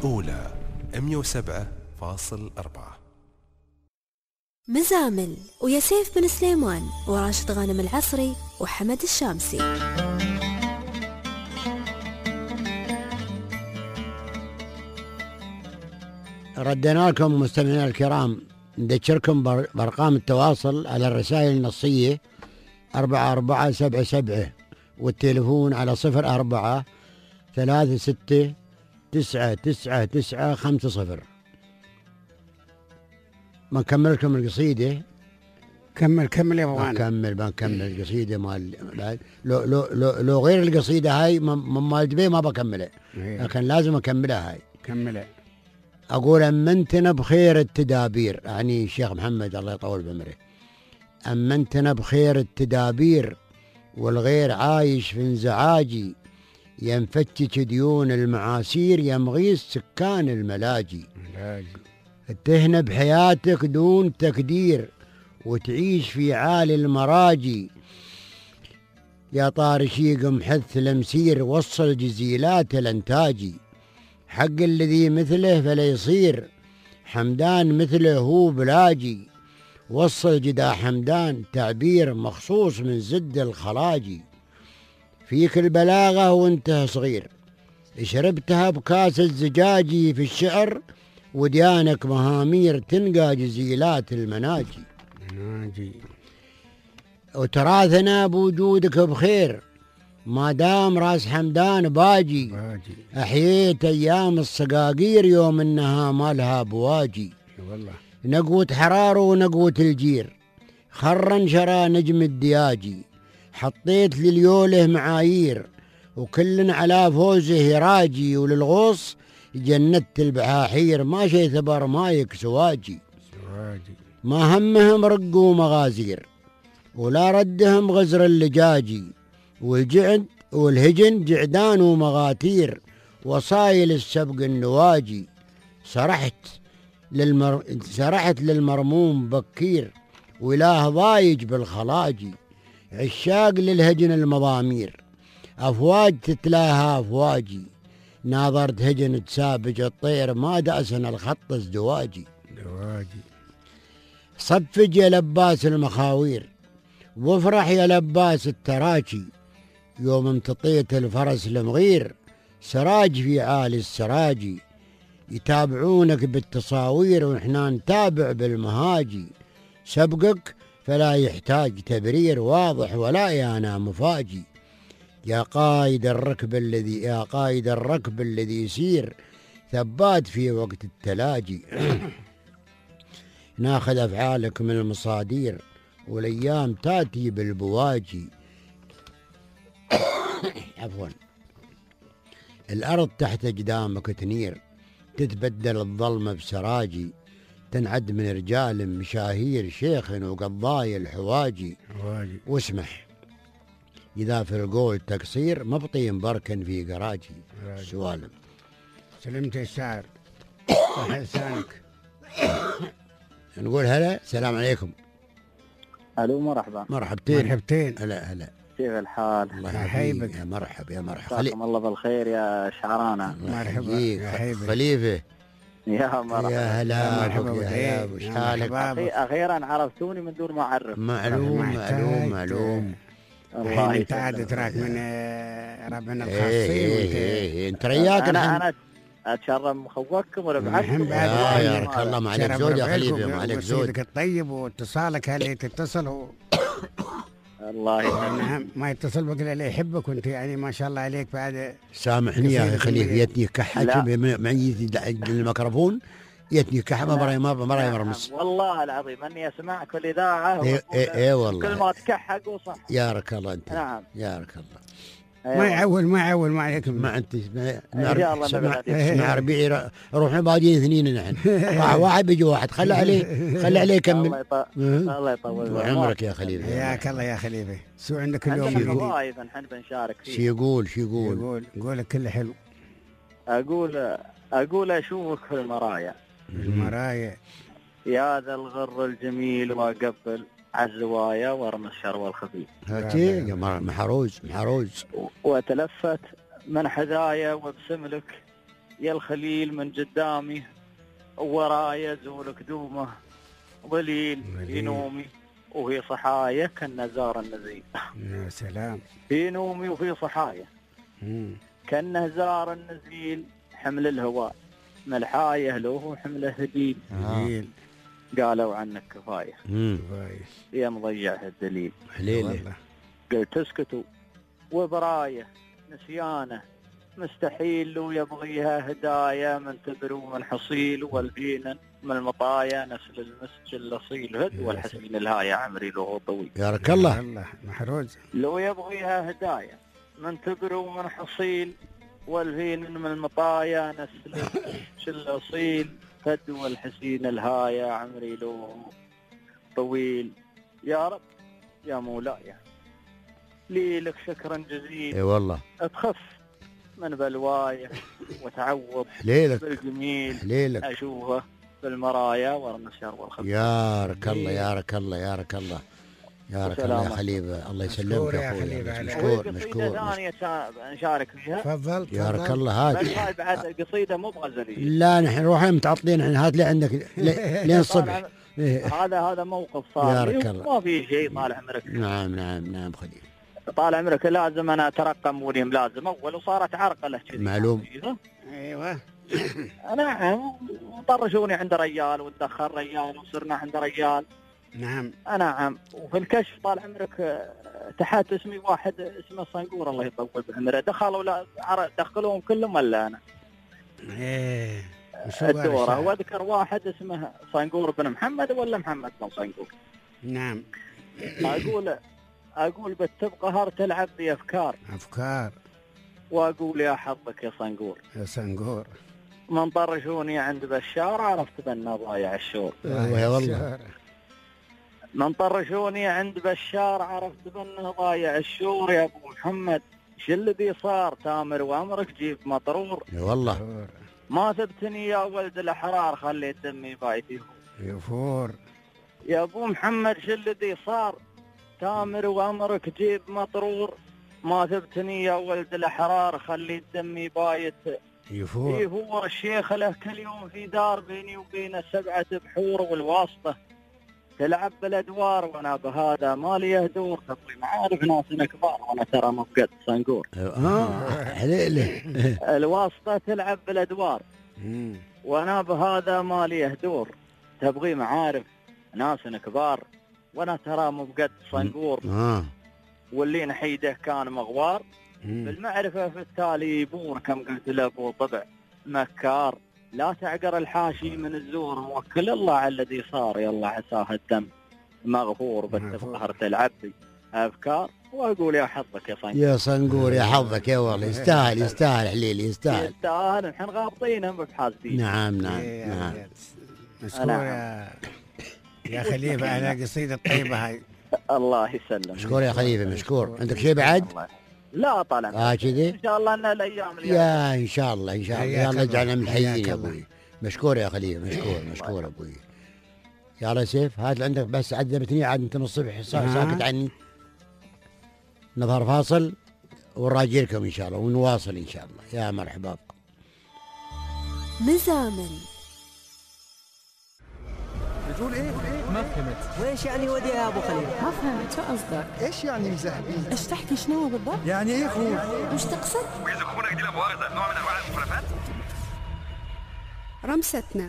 الأولى 107.4. مزامل ويا سيف بن سليمان وراشد غانم العصري وحمد الشامسي. ردنا لكم مستمعينا الكرام، نذكركم بأرقام التواصل على الرسائل النصية 4477 والتليفون على 0436999950. بنكمل لكم القصيدة. كمل يا موانا. بنكمل القصيدة مال بعد. لو غير القصيدة هاي مال دبي ما بكملها، لكن لازم أكملها هاي. كملها. أقول أمنتنا بخير التدابير، يعني الشيخ محمد الله يطول بعمره، أمنتنا بخير التدابير والغير عايش في انزعاجي، ينفتش ديون المعاسير يمغيس سكان الملاجي. تهنى بحياتك دون تقدير وتعيش في عالي المراجي، يا طارشيق محث المسير وصل جزيلات الانتاجي، حق الذي مثله فلا يصير حمدان مثله هو بلاجي، وصل جدا حمدان تعبير مخصوص من زد الخلاجي، فيك البلاغة وانت صغير شربتها بكاس الزجاجي، في الشعر وديانك مهامير تنقى جزيلات المناجي، وتراثنا بوجودك بخير ما دام راس حمدان باجي، أحييت أيام الصقاقير يوم إنها مالها بواجي، نقوة حرار ونقوة الجير خرن شرى نجم الدياجي، حطيت لليوله معايير وكل على فوزه يراجي، وللغوص جندت البحاحير ما شي ثبر مايك سواجي، ما همهم رقوا مغازير ولا ردهم غزر اللجاجي، والجعد والهجن جعدان ومغاتير وصايل السبق النواجي، سرحت للمرموم بكير وإله ضايج بالخلاجي، عشاق للهجن المضامير أفواج تتلاها أفواجي، ناظرت هجن تسابج الطير ما دأسن الخط ازدواجي، صفج يا لباس المخاوير وافرح يا لباس التراجي، يوم امتطيت الفرس المغير سراج في عالي السراجي، يتابعونك بالتصاوير ونحنا نتابع بالمهاجي، سبقك فلا يحتاج تبرير واضح ولا يانا مفاجي، يا قائد الركب الذي يسير ثبات في وقت التلاجي، ناخذ أفعالك من المصادير والأيام تاتي بالبواجي، عفوا الأرض تحت أقدامك تنير تتبدل الظلمة بسراجي، تنعد من رجال مشاهير شيخ وقضاي الحواجي، واسمح إذا في القول تقصير مبطي مبركن في قراجي. سوالم سلمت الشعر لسانك. نقول هلا السلام عليكم. الو مرحبا. مرحبتين. هلا كيف الحال؟ الله يحييك. يا مرحبا مساكم الله بالخير يا شعرانا. مرحبا يا خليفه. يا مرحبا. يا هلا مرحبا وش حالك؟ اخيرا عرفتوني من دون ما اعرف. معلوم. الله انت عاد تراك من ربنا الخاصين. انت رياك. انا اتشرف مخوفكم وربعكم. يا رك الله ما عليك زود يا خليفه، ما عليك زود. وسيدك الطيب واتصالك اللي تتصل الله يسلمك. ما يتصل بك الا اللي يحبك، وانت يعني ما شاء الله عليك بعد. سامحني يا خليفه، يتني كحه معي الميكروفون، يتني كحه ما براي مرمس. والله العظيم اني اسمعك في الاذاعه. اي والله كل ما تكحق وصح. يا رك الله انت. نعم يا رك الله. ما يعول ما عليك. ما انت مع ربيعي روحنا بادين اثنين نحن. واحد بيجي واحد خلى عليه يكمل. الله يطول عمرك يا خليفه. حياك الله يا خليفه. شو عندك اليوم؟ والله نحن بنشارك فيه. شو يقول؟ قولك كله حلو. اقول اشوفك في المرايا. يا ذا الغر الجميل واقبل عالزوايا ورمى الشر الخفيف. هاتي يا محروز. وتلفت من حذايا وابسم لك يا الخليل من قدامي ورايا زول قدومه ظليل في نومي وهي صحايا كالنزار النزيل. يا سلام. في نومي وفي صحايا كالنزار النزيل حمل الهواء ملحايه له حمله هديل. قالوا عنك كفايه يا مضيع الدليل. حليله. قلت اسكتوا وبرايه نسيانه مستحيل له يبغيها هدايا من تبر ومن حصيل والبين من المطايا نسل المسك الاصيل هد والحسين الهاية عمري له طويل. يا رك الله. محروز. لو يبغيها هدايا من تبر ومن حصيل والبين من المطايا نسل المسك الاصيل هد والحسين الهاية عمري له طويل. يا رب يا مولاي لي لك شكرا جزيلا. اي والله. اتخف من بلوايه وتعوض حليلك بالجميل حليلك اشوفه بالمرايا ورنا الشر والخبز. يا رك الله يا رك الله يا رك الله يا رك الله يا خليفه. الله يسلمك يا اخوي. مشكور مشكور. ثانيه نشارك فيها. تفضل يا رك الله. هات بس بعد القصيده مو بغزليه. لا نحن روحين متعطلين. هات لي عندك لين الصبح. هذا موقف صار يا رك الله. ما في شيء طال عمرك. نعم نعم نعم خليل. طال عمرك لازم انا اترقم وليم لازم اول وصارت عرقله كذي. معلوم. ايوه. نعم طرشوني عند رجال وتدخل رجال وصرنا عند رجال. نعم. نعم. وفي الكشف طال عمرك تحت اسمي واحد اسمه صنقور الله يطول بعمره دخلوا لا دخلوهم كلهم ولا انا. ايه الدوره واذكر واحد اسمه صنقور بن محمد ولا محمد بن صنقور. نعم. اقول بالتبقهر تلعب بافكار واقول يا حظك يا صنقور. يا صنقور. من طرشوني عند بشار عرفت بأنه ضايع الشور. يا والله. من طرشوني عند بشار عرفت بأنه ضايع الشور. يا ابو محمد شو الذي صار تامر وامرك جيب مطرور. يا والله. ما ثبتني يا ولد الاحرار خليت دمي بايت يفور. يا ابو محمد شو الذي صار تامر وامرك جيب مطرور. ما ثبتني يا ولد الاحرار خليت دمي بايت يفور. الشيخ له كل يوم في دار بيني وبينه 7 بحور والواسطه تلعب بالادوار وانا بهذا مالي دور. تطلي معارف ناس كبار وانا ترى مفقد صنقور. حليله. الواسطه تلعب بالادوار وانا بهذا مالي دور. تبغي معارف ناس كبار وانا ترى مفقد صنقور. واللي نحيده كان مغوار بالمعرفه في التالي يبور. كم قلت له ابو طبع مكار لا تعقر الحاشي من الزور. موكل الله على الذي صار يلا عساه الدم مغفور. بالتفقهر تلعب بي افكار واقول يا حظك يا صنقور. يا صنقور يا حظك يا والله. يستاهل يستاهل حليلي يستاهل. نحن غابطينهم بحاسبين. نعم نعم نعم. مشكور يا خليفه على قصيده الطيبه هاي. الله يسلم. مشكور يا خليفه مشكور. عندك شيء بعد؟ لا طالع. كذي ان شاء الله ان الايام يا ان شاء الله ان شاء الله. يا الله اجعلنا من الحيين يا ابوي. مشكور يا خليفه مشكور مشكور ابوي. يا الله سيف هات عندك بس عذبتني عاد انت من الصبح ساكت عني. نظهر فاصل ونراجعكم ان شاء الله ونواصل ان شاء الله. يا مرحبا. مزامل. بتقول ايه؟ ما فهمت. وايش يعني ودي يا ابو خليل؟ ما فهمت شو قصدك؟ ايش يعني مزهبين؟ ايش تحكي شنو بالضبط؟ يعني ايه خوف؟ وش تقصد؟ ويزقونك دي لا مؤاخذه نوع من انواع المخالفات. رمستنا.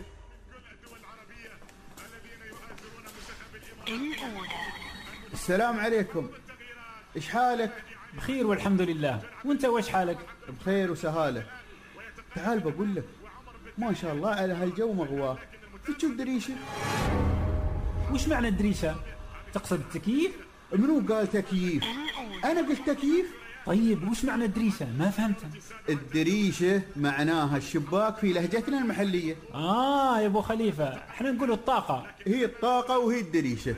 السلام عليكم. ايش حالك؟ بخير والحمد لله. وانت وش حالك؟ بخير وسهاله. تعال بقول لك ما شاء الله على هالجو مغواه. تشوف دريشه؟ وش معنى الدريشه؟ تقصد التكييف؟ منو قال تكييف؟ انا قلت تكييف. طيب وش معنى الدريشه؟ ما فهمت. الدريشه معناها الشباك في لهجتنا المحليه. يا ابو خليفه احنا نقول الطاقه. هي الطاقه وهي الدريشه.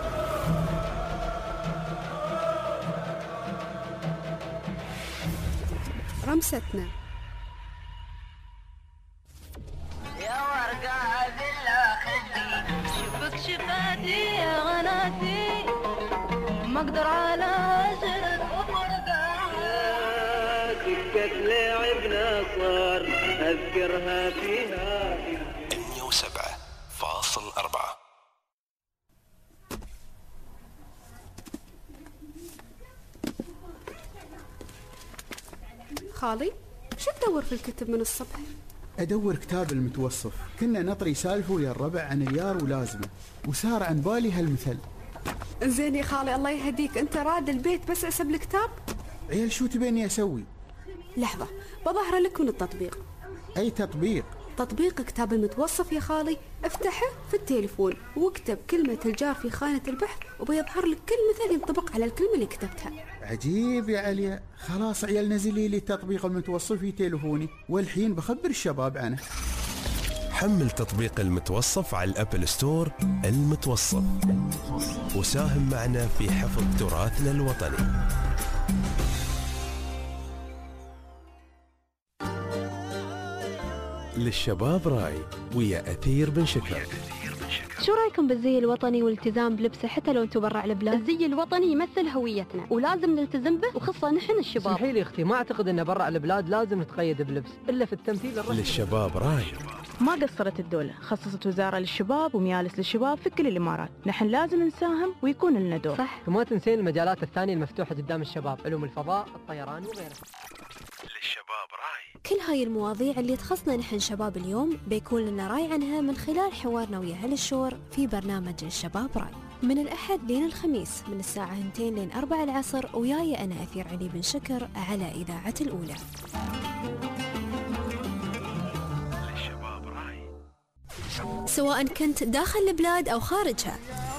رمستنا. يا ورقة بالله خدي شوفك شفاتي يا غناتي ما اقدر على عشرة وفرقة كيف لعبنا صار أذكرها فيها 107.4. خالي شو تدور في الكتب من الصبح؟ أدور كتاب المتوصف. كنا نطري سالفه ويا الربع عن اليار ولازمه، وصار عن بالي هالمثل. زين يا خالي الله يهديك، أنت راد البيت بس أسب الكتاب؟ عيال شو تبيني أسوي؟ لحظة بظهر لك من التطبيق. أي تطبيق؟ تطبيق كتاب المتوصف يا خالي. افتحه في التليفون واكتب كلمة الجار في خانة البحث وبيظهر لك كل مثل ينطبق على الكلمة اللي كتبتها. عجيب يا عليا. خلاص عيال نزلي لي تطبيق المتوصف في تليفوني، والحين بخبر الشباب عنه. حمل تطبيق المتوصف على الأبل ستور. المتوصف، وساهم معنا في حفظ تراثنا الوطني. للشباب راي ويا أثير بن شكر. شو رايكم بالزي الوطني والالتزام بلبسه حتى لو انتم برا البلاد؟ الزي الوطني يمثل هويتنا ولازم نلتزم به، وخاصة نحن الشباب. اسمحي لي اختي، ما اعتقد ان برا البلاد لازم نتقيد بلبس الا في التمثيل الرسمي. للشباب راي. ما قصرت الدولة، خصصت وزارة للشباب وميالس للشباب في كل الإمارات. نحن لازم نساهم ويكون لنا دور. صح، وما تنسين المجالات الثانية المفتوحة قدام الشباب، علوم الفضاء، الطيران وغيرها. للشباب راي. كل هاي المواضيع اللي تخصنا نحن شباب اليوم بيكون لنا راي عنها من خلال حوارنا ويا هل الشور في برنامج الشباب راي من الأحد لين الخميس من الساعة 2 لين 4 العصر، وياي أنا أثير علي بن شكر على إذاعة الأولى. سواء كنت داخل البلاد أو خارجها،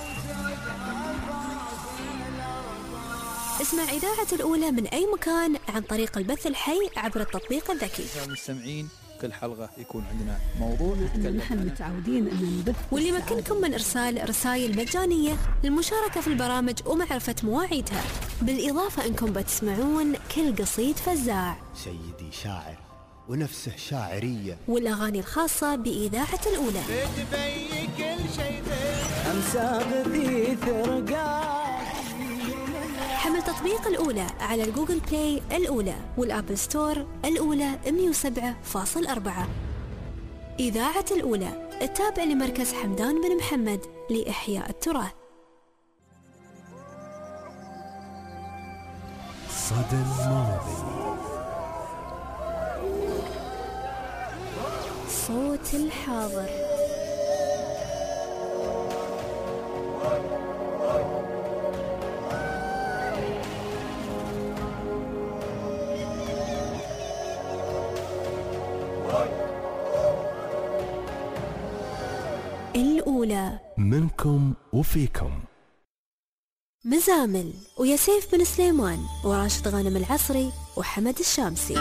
اسمع إذاعة الأولى من أي مكان عن طريق البث الحي عبر التطبيق الذكي. المستمعين كل حلقة يكون عندنا موضوع نتكلم نحن متعودين أن نبث، واللي يمكنكم من إرسال رسائل مجانية للمشاركة في البرامج ومعرفة مواعيدها، بالإضافة أنكم بتسمعون كل قصيد فزاع، سيدي شاعر ونفسه شاعرية، والأغاني الخاصة بإذاعة الأولى. حمل تطبيق الأولى على الجوجل بلاي الأولى والآبل ستور الأولى 107.4. إذاعة الأولى التابع لمركز حمدان بن محمد لإحياء التراث. صدى الماضي، صوت الحاضر. الأولى منكم وفيكم. مزامل ويا سيف بن سليمان وراشد غانم العصري وحمد الشامسي.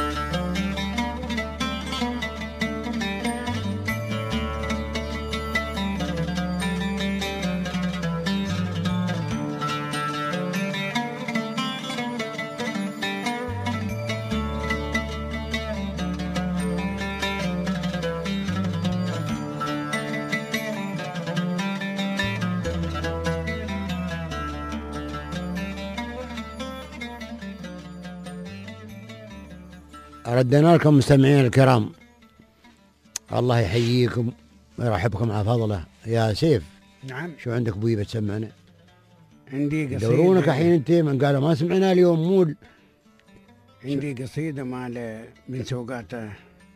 ردنا لكم مستمعين الكرام، الله يحييكم ويرحبكم على فضله. يا سيف، نعم، شو عندك بوي بتسمعنا؟ عندي قصيدة. يدورونك الحين انت من قالوا ما سمعنا اليوم مول. عندي قصيدة مال من سوقاته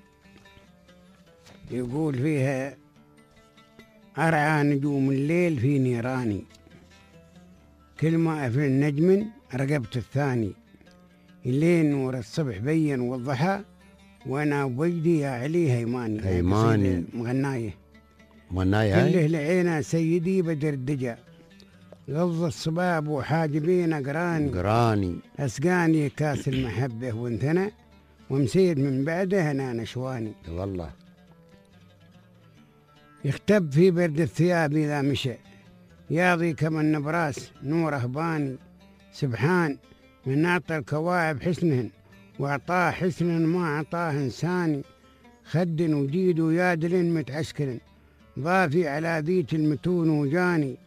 يقول فيها: أرعى نجوم الليل في نيراني، كل ما أفل نجم رقبت الثاني، الليل نور الصبح بين والضحى، وانا بوجدي يا علي هيماني. مغنايه كله لعينا سيدي بدر الدجا، غض الصباب وحاجبين قراني اسقاني كاس المحبه وانثنى، ومسيد من بعده انا نشواني. والله يختب في برد الثياب اذا مشى، ياضي كما النبراس نوره باني، سبحان من أعطى الكواعب حسنهن، وأعطاه حسنا ما أعطاه إنساني، خد وجيد ويادل متعسكر، ضافي على ذيت المتون وجاني،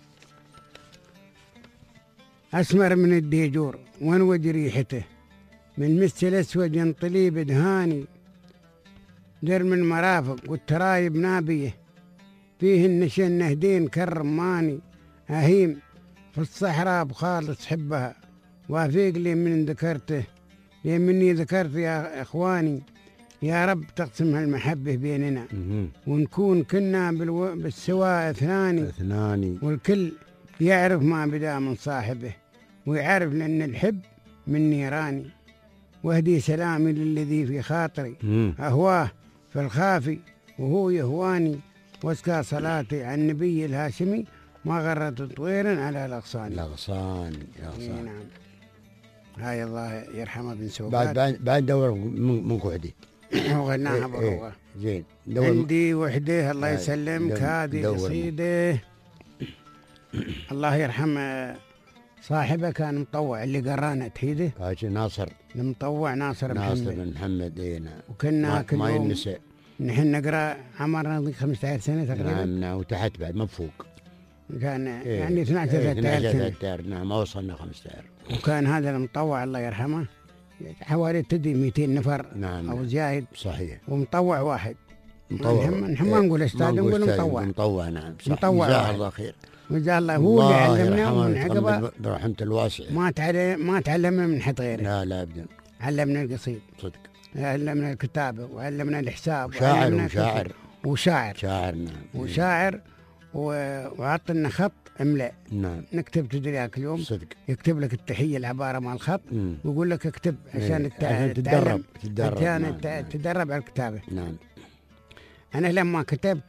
أسمر من الديجور وانوج ريحته، من المس الأسود ينطلي بدهاني، در من مرافق والترايب نابية، فيه النشن نهدين كالرماني، أهيم في الصحراء بخالص حبها، وافيق لي من ذكرته لي مني ذكرت يا إخواني، يا رب تقسم هالمحبة بيننا ونكون كنا بالسواء اثناني، والكل يعرف ما بدا من صاحبه، ويعرف لأن الحب من نيراني، واهدي سلامي للذي في خاطري أهواه في الخافي وهو يهواني، واسكى صلاتي على النبي الهاشمي ما غرت طويرا على الأغصان. نعم. هاي الله يرحمه بن سوقات. بعد دور من قعدي وغناها بروغة. زين. عندي وحده الله يسلمك هذه قصيدة الله يرحمه صاحبه كان مطوع اللي قرانا تحيده. هاجي ناصر. المطوع ناصر بن محمد. نعم. وكنا كل يوم نحن نقرا عمرنا 15 سنة تقريبا. نعم. وتحت بعد ما فوق. كان يعني 12 سنة. نعم ما وصلنا 15. وكان هذا المطوع الله يرحمه حوالي تدي 200 نفر. نعم. أو زايد. صحيح. ومطوع واحد. مطوع. نحن ما نقول أستاذ نقول مطوع. مطوع نعم. مطوع. جزاه الله خير. وجزاه الله هو اللي علمنا من عقبه برحمة الواسع. ما تعلمنا من حد غيره. لا أبدا. علمنا القصيد. صدق. علمنا الكتابة وعلمنا الحساب. وشاعر. نعم. وشاعر وعطنا خط املاء. نعم. نكتب تدري كل يوم. صدق. يكتب لك التحية العبارة مع الخط ويقول لك اكتب عشان تتدرب. عشان تتدرب على الكتابة. نعم. أنا لما كتبت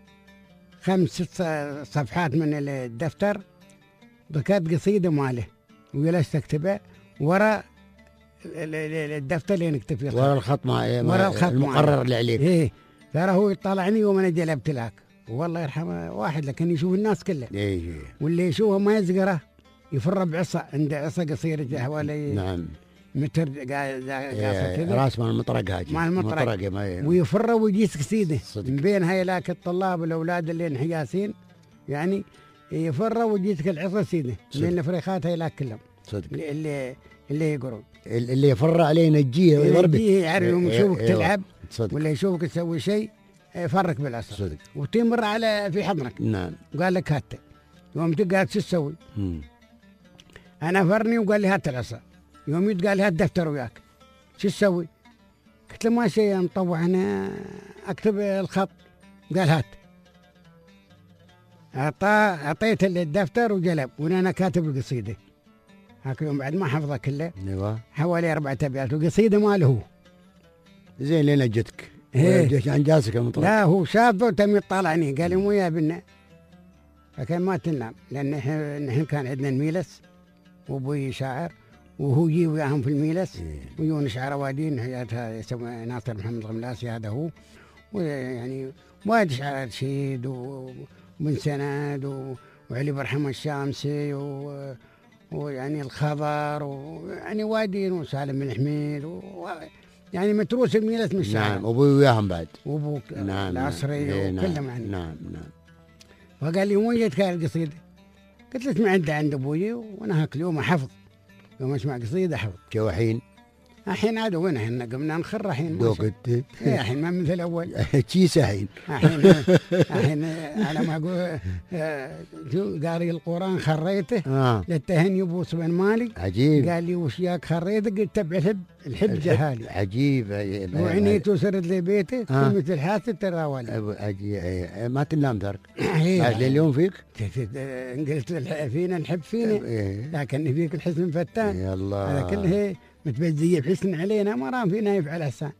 5 صفحات من الدفتر ذكرت قصيدة ماله وجلست أكتبها وراء الدفتر اللي نكتب فيه وراء الخط المقرر اللي عليك. إيه ترى هو يطلعني يوم أنا جلبت لك والله يرحمه واحد لكن يشوف الناس كله. إيه. واللي يشوفه ما يزقره يفر بعصا عنده عصا قصيرة حوالي نعم متر قاصة كذا. راس مال المطرق هاجي. مال المطرق. ويفر ويجيس قصيدة من بين هاي لاك الطلاب والأولاد اللي انحياسين يعني يفر ويجيسك العصا سيدة من الفريخات هاي لاك كلهم. صدق. اللي يقولون اللي يفر عليه نجيه ويضربك. يعرف يوم يشوفك تلعب ولا يشوفك تسوي شيء يفرك بالعصا. صدق. وتمر على في حضنك. نعم. وقال لك هات يوم تقعد شو تسوي؟ أنا فرني وقال لي هات العصا. يوم يتقال لي هات دفتر وياك شو تسوي؟ قلت له ما شيء مطوع أنا أكتب الخط. قال هات. أعطيت الدفتر وجلب وأنا كاتب القصيدة. هاك يوم بعد ما حفظه كله. ايوه. حوالي 4 أبيات وقصيدة ماله هو. زين لين جتك. عن جاسك المطرق. لا هو شافه وتم يطالعني قال لي مو يا بنا. فكان ما تنام لأن نحن كان عندنا الميلس وابوي شاعر وهو يجي وياهم في الميلس ويون شعر وادين حياتها يسمى ناصر محمد الغملاسي هذا هو ويعني وايد شعر رشيد وبن سند وعلي برحمة الشامسي ويعني الخضر ويعني وادين وسالم بن حميد يعني متروس الميلس من الشعر. نعم. وابوي وياهم بعد. وابوك نعم. العصري وكلهم يعني. نعم. فقال لي وين جيتك القصيدة؟ قلت له سمعت عند ابوي وانا هاك اليوم احفظ يوم اسمع قصيده احفظ. جو الحين عاد وين احنا قمنا نخر الحين دوقت الحين ما مثل اول كيس الحين على ما اقول قاري القران خريته للتهني بوس بن مالك. عجيب. قال لي وش ياك خريته قلت تبع الحب جهالي. عجيب. وعنيت وسرت لي بيتي كلمة الحاسد تراولي. عجيب. ما تنام ترك بعد اليوم فيك قلت فينا الحب فينا لكن فيك الحسن فتان. يا الله هذا كله متبزية بحسن علينا ما رام فينا يفعل احسان.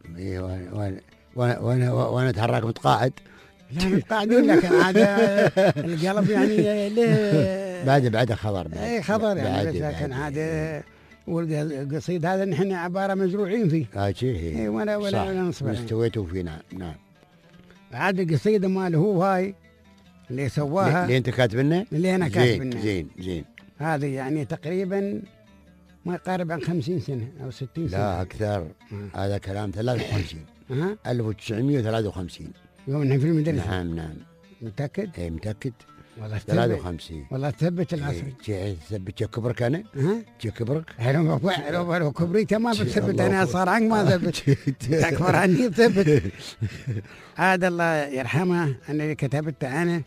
وانا اتحرك متقاعد. لا متقاعدين لكن هذا القلب يعني له بعد خضر. اي خضر يعني لكن هذا والقصيد هذا نحن عبارة مزروعين فيه. اي ولا نصبر. استويتوا فينا. نعم. عاد القصيدة ماله هو هاي اللي سواها اللي انت كاتبنا. اللي انا كاتبنا. زين. هذه يعني تقريبا ما يقارب عن 50 سنة أو 60 سنة. لا أكثر. هذا كلام 53. 1953 يوم نحن في المدرسة. نعم. متأكد؟ إيه متأكد. والله 53. والله تثبت العصر. تثبت كبرك انا؟ كبرك؟ لو كبريته ما بتثبت انا صار عنك ما ثبت. تكبر عني تثبت. هذا الله يرحمه انا اللي كتبته انا.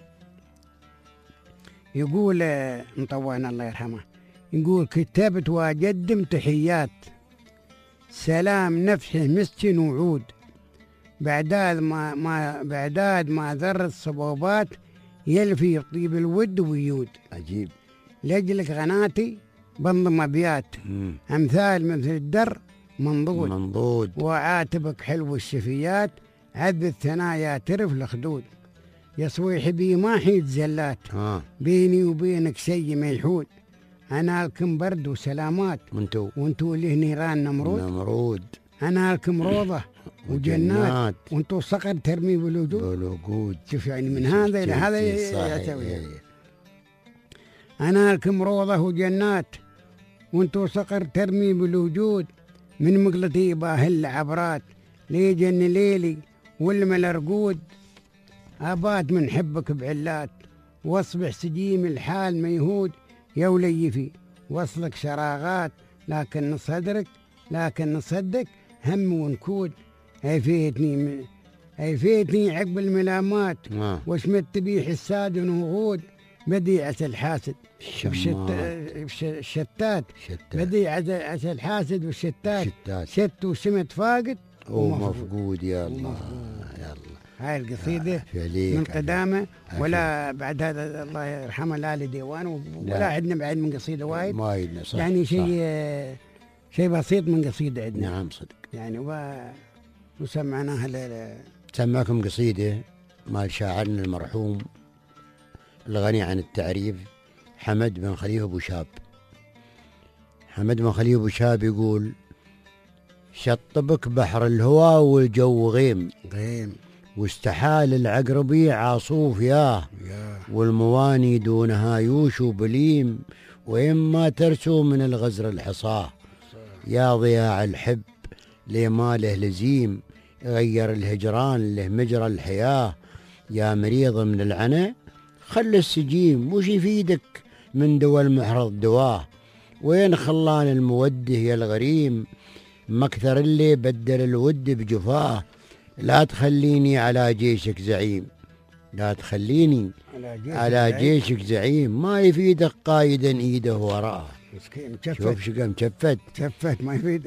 يقول مطوعنا الله يرحمه، يقول كتبت واقدم تحيات سلام نفحه مسكن وعود بعداد ما ذر الصبوبات يلفي طيب الود ويود. عجيب. لأجلك غناتي بنظم أبيات أمثال مثل الدر منضود وعاتبك حلو الشفيات عذب الثنايا ترف الخدود يصوي حبي ما حيد زلات بيني وبينك شي ما يحود أنا لكم برد وسلامات وانتو اللي نيران نمرود أنا لكم روضة وجنات وانتو صقر ترمي بالوجود. شوف يعني من هذا إلى هذا يسوي. أنا لكم روضة وجنات وانتو صقر ترمي بالوجود من مقلتي باهل عبرات ليجن ليلي والملرقود أبات من حبك بعلات واصبح سجيم الحال ميهود يا وليفي وصلك شراغات لكن نصدق هم ونكود هيفيتني عقب الملامات وشمت تبي حساد ونغود بديعة الحاسد الشتات بديعة الحاسد والشتات شت وشمت فاقد ومفقود. يا الله يا الله. هاي القصيدة من قدامه ولا بعد هذا الله يرحمه لا لديوان ولا عندنا بعد من قصيدة وايد ما عندنا صح. يعني شيء بسيط من قصيدة عندنا. نعم صدق. يعني وسمعناها سمعكم قصيدة مال شاعرنا المرحوم الغني عن التعريف حمد بن خليفة أبو شاب. حمد بن خليفة أبو شاب يقول شطبك بحر الهوى والجو غيم واستحال العقربي عاصوف ياه والمواني دونها يوش وبليم وإما ترسو من الغزر الحصاه يا ضياع الحب لما له لزيم غير الهجران له مجرى الحياة يا مريض من العنى خل السجيم وش يفيدك من دول محرض دواه وين خلان الموده يا الغريم مكثر اللي بدل الود بجفاه لا تخليني على جيشك زعيم لا تخليني على جيشك زعيم ما يفيدك قايدا ايده وراه. شوف شقا مشفت ما يفيده.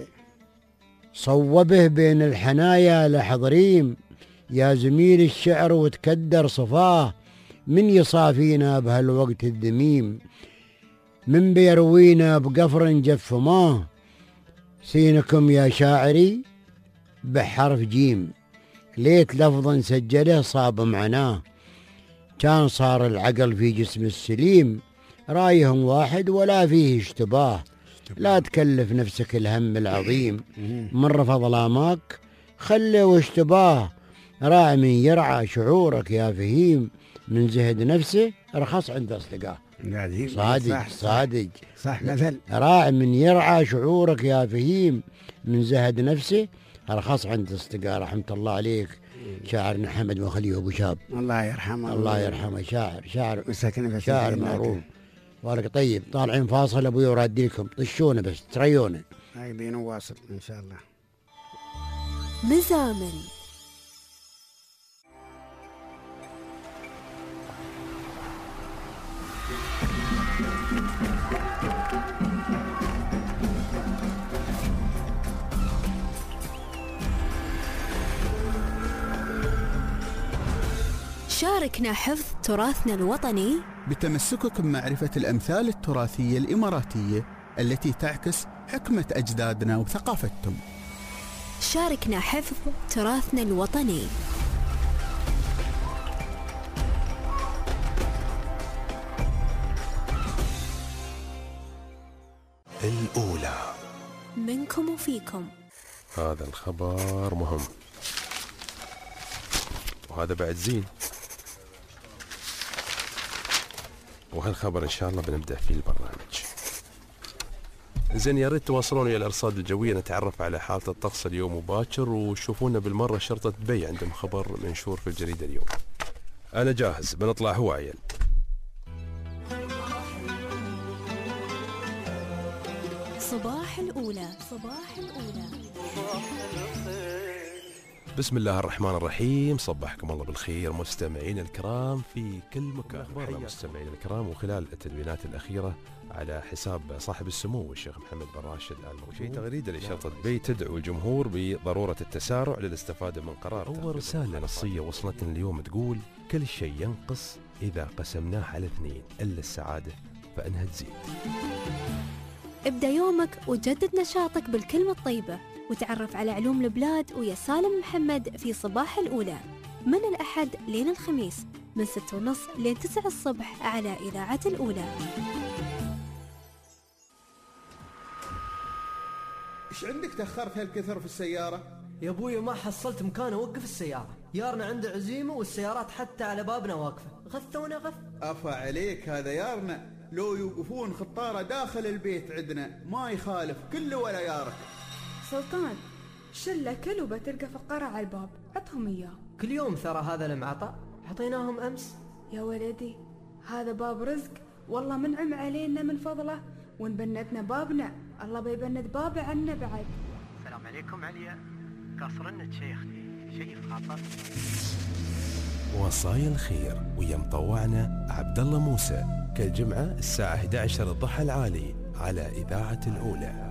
صوبه بين الحنايا لحضريم يا زميل الشعر وتكدر صفاه من يصافينا بهالوقت الذميم من بيروينا بقفر جف ماه سينكم يا شاعري بحرف جيم ليت لفظا سجله صاب معناه كان صار العقل في جسم السليم رايهم واحد ولا فيه اشتباه لا تكلف نفسك الهم العظيم من رفض ظلامك خله واشتباه راعي من يرعى شعورك يا فهيم من زهد نفسه رخص عند أصدقائه. صادق صح مثل راعي من يرعى شعورك يا فهيم من زهد نفسه رخص عند أصدقائه. رحمة الله عليك شاعرنا حمد بن خليفة أبو شاب الله يرحمه. الله يرحمه شاعر معروف. وارك طيب طالعين فاصل أبوي ورادي لكم طشونا بس تريونا هاي نواصل إن شاء الله. مزامل شاركنا حفظ تراثنا الوطني بتمسكك بمعرفة الأمثال التراثية الإماراتية التي تعكس حكمة أجدادنا وثقافتهم. شاركنا حفظ تراثنا الوطني. الأولى منكم وفيكم. هذا الخبر مهم وهذا بعد زين وهالخبر إن شاء الله بنبدأ فيه البرنامج. زين يا ريت تواصلون إلى الأرصاد الجوية نتعرف على حالة الطقس اليوم مباكر وشوفونا بالمرة شرطة دبي عندهم خبر منشور في الجريدة اليوم. أنا جاهز بنطلع هو عيل. صباح الأولى. صباح الأولى. بسم الله الرحمن الرحيم. صبحكم الله بالخير مستمعين الكرام في كل مكان. أخبارنا مستمعين الكرام وخلال التدوينات الأخيرة على حساب صاحب السمو الشيخ محمد بن راشد آل مكتوم في تغريدة لشرطة بي تدعو الجمهور بضرورة التسارع للاستفادة من قرار. أول رسالة نصية وصلتنا اليوم تقول: كل شيء ينقص إذا قسمناه على 2 إلا السعادة فإنها تزيد. ابدأ يومك وجدد نشاطك بالكلمة الطيبة وتعرف على علوم البلاد ويا سالم محمد في صباح الأولى من الأحد لين الخميس من 6:30 لين 9 الصبح على إذاعة الأولى. ايش عندك تأخرت هالكثر في السيارة؟ يا ابوي ما حصلت مكان اوقف السيارة، يارنا عنده عزيمة والسيارات حتى على بابنا واقفة، غثونا غث. أفا عليك هذا يارنا، لو يوقفون خطارة داخل البيت عندنا ما يخالف كله ولا يارك. سلطان شلة كلبة تلقى فقرة على الباب، عطهم إياه. كل يوم ثرى هذا المعطى، عطيناهم أمس. يا ولدي هذا باب رزق، والله منعم علينا من فضله، ونبنتنا بابنا، الله بيبند بابه عنا بعد. السلام عليكم عليا، قاصرنك شيخ شيء خاطر. وصايا الخير ويا مطوعنا عبد الله موسى كل جمعة الساعة 11 الضحى العالي على إذاعة الأولى.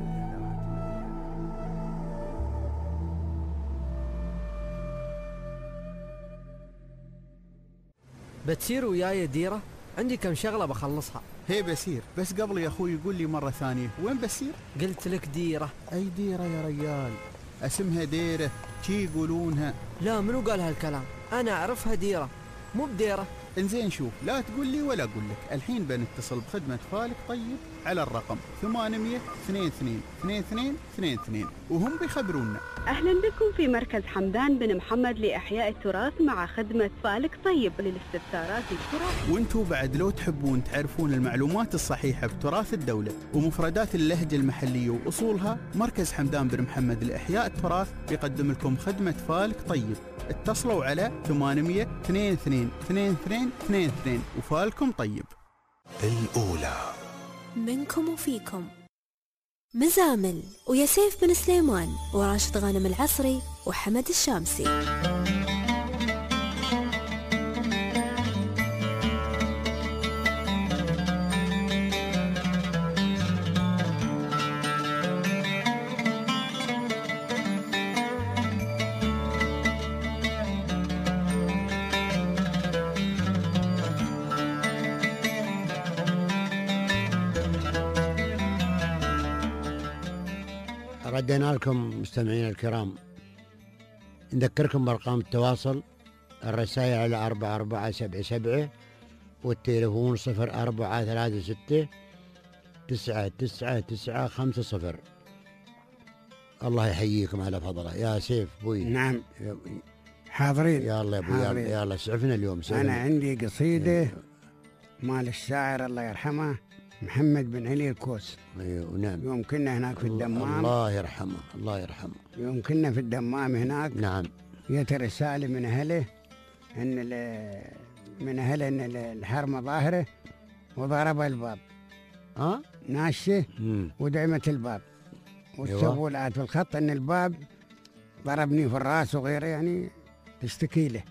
بتسير وياي ديرة؟ عندي كم شغلة بخلصها. هي بسير، بس قبل يا أخوي يقول لي مرة ثانية وين بسير؟ قلت لك ديرة. أي ديرة يا ريال؟ اسمها ديرة، شي يقولونها. لا منو قال هالكلام؟ أنا أعرفها ديرة مو بديرة. انزين شوف، لا تقول لي ولا أقول لك، الحين بنتصل بخدمة فالك طيب على الرقم 800 22 22 22 وهم بيخبرونا. أهلا بكم في مركز حمدان بن محمد لإحياء التراث مع خدمة فالك طيب للاستفسارات التراثية. وانتوا بعد لو تحبون تعرفون المعلومات الصحيحة بتراث الدولة ومفردات اللهجة المحلية وأصولها، مركز حمدان بن محمد لإحياء التراث بيقدم لكم خدمة فالك طيب. اتصلوا على 800 22 22 22 وفالكم طيب. الأولى منكم وفيكم مزامل ويا سيف بن سليمان وراشد غانم العصري وحمد الشامسي. ردينا لكم مستمعين الكرام، نذكركم بأرقام التواصل، الرسائل على 4477 والتليفون 0436 99950. الله يحييكم على فضله يا سيف بوي. نعم حاضرين. يلا يا ابوي يلا سعفنا اليوم سعفنا. أنا عندي قصيدة مال الشاعر الله يرحمه محمد بن علي الكوس. ايوه نعم. يوم كنا هناك في الدمام، الله يرحمه الله يرحمه. يوم كنا في الدمام هناك، نعم، جت رسالة من أهله ان ان الحرمة ظاهرة وضرب الباب ناشة ودعمت الباب والتسولات في الخط ان الباب ضربني في الراس وغيره، يعني تشتكي له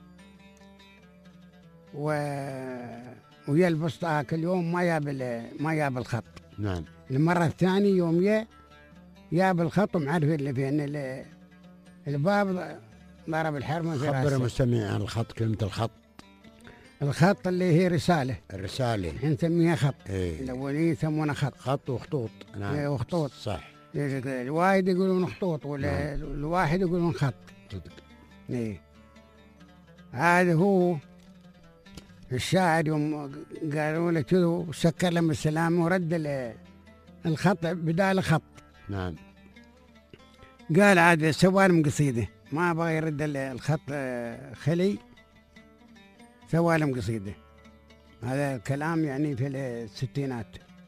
ويلبس ذاك اليوم ما جاب الخط. نعم. المرة الثانية يوم جاب الخط ومعرف اللي فيه ان الباب ضرب الحرمة في راسه. خبر المستمعين عن الخط، كلمة الخط اللي هي رسالة. الرسالة نسميها خط. ايه. الأولين يسمونها خط وخطوط. نعم. ايه وخطوط. صح. الواحد يقولون خطوط والواحد يقولون خط. صدق. ايه. هذا هو الشاعر يوم قالوا له كذا وسكر لهم السلام ورد الخط بدال خط. نعم. قال عاد سوالم قصيدة، ما بغى يرد الخط خلي، سوالم قصيدة. هذا الكلام يعني في الستينات.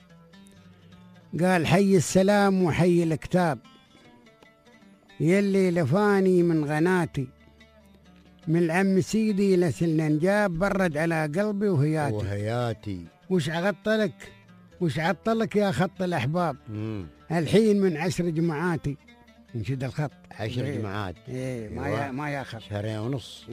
قال حي السلام وحي الكتاب يلي لفاني من غناتي، من العم سيدي لسلنا نجاب برد على قلبي وهياتي. وهياتي وش عغطلك وش عطلك يا خط الأحباب الحين من 10 جماعاتي نشد الخط 10 جماعات ما ياخذ شهرين ونص.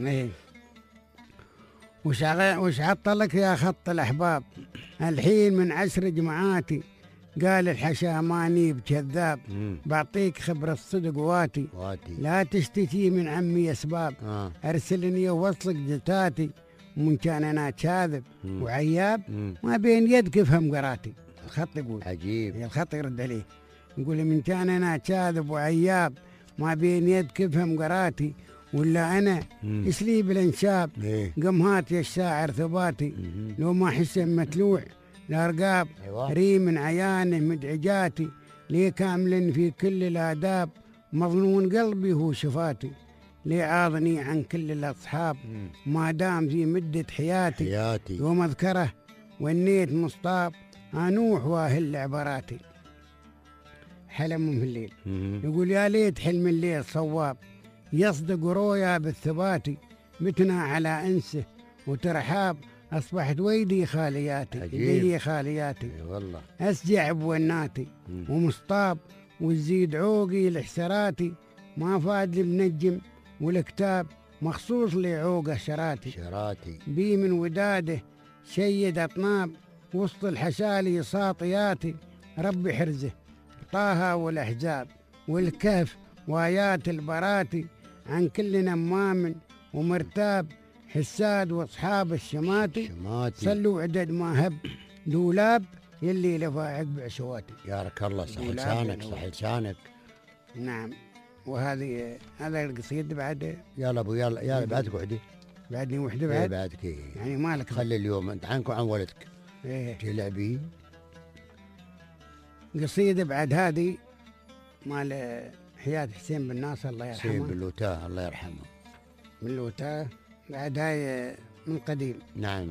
وش عطلك يا خط الأحباب الحين من 10 جماعاتي قال الحشا ماني بكذاب بعطيك خبرة الصدق واتي لا تشتكي من عمي أسباب أرسلني ووصلك جتاتي ومن كان أنا كاذب وعياب ما بين يدك افهم قراتي. الخط يقول عجيب، الخط يرد عليه يقول من كان أنا كاذب وعياب ما بين يدك افهم قراتي ولا أنا إيش لي بالانشاب قمهات يا الشاعر ثباتي لو ما حسن متلوع الأرقاب ريم من عيانه مدعجاتي لي كامل في كل الآداب مظنون قلبي هو شفاتي لي عاضني عن كل الأصحاب ما دام في مدة حياتي يوم أذكره والنيت مصطاب أنوح واهل عبراتي. حلم في الليل يقول يا ليت حلم الليل صواب يصدق رويا بالثباتي متنا على أنسه وترحاب أصبحت ويدي خالياتي يدي خالياتي والله أسجع بوناتي ومصطاب وتزيد عوقي لحسراتي ما فاد لي بنجم والكتاب مخصوص لي عوقه شراتي بي من وداده شيد أطناب وسط الحشالي ساطياتي ربي حرزه طه والأحزاب والكهف وآيات البراتي عن كل نمام ومرتاب حساد واصحاب الشماتي صلوا عدد ما هب دولاب يلي لفاعق بعشواتي. يارك الله صح لسانك صح لسانك. نعم وهذه هذا القصيد بعد يلا ابو يلا بعدك وحده بعدني وحده بعد بعدك يعني مالك خلي اليوم انت عنك وعن ولدك تلعبي قصيده بعد هذه مال حياة حسين بن ناصر الله يرحمه. حسين بن لوتاه الله يرحمه. من لوتاه بعد هاي من قديم. نعم.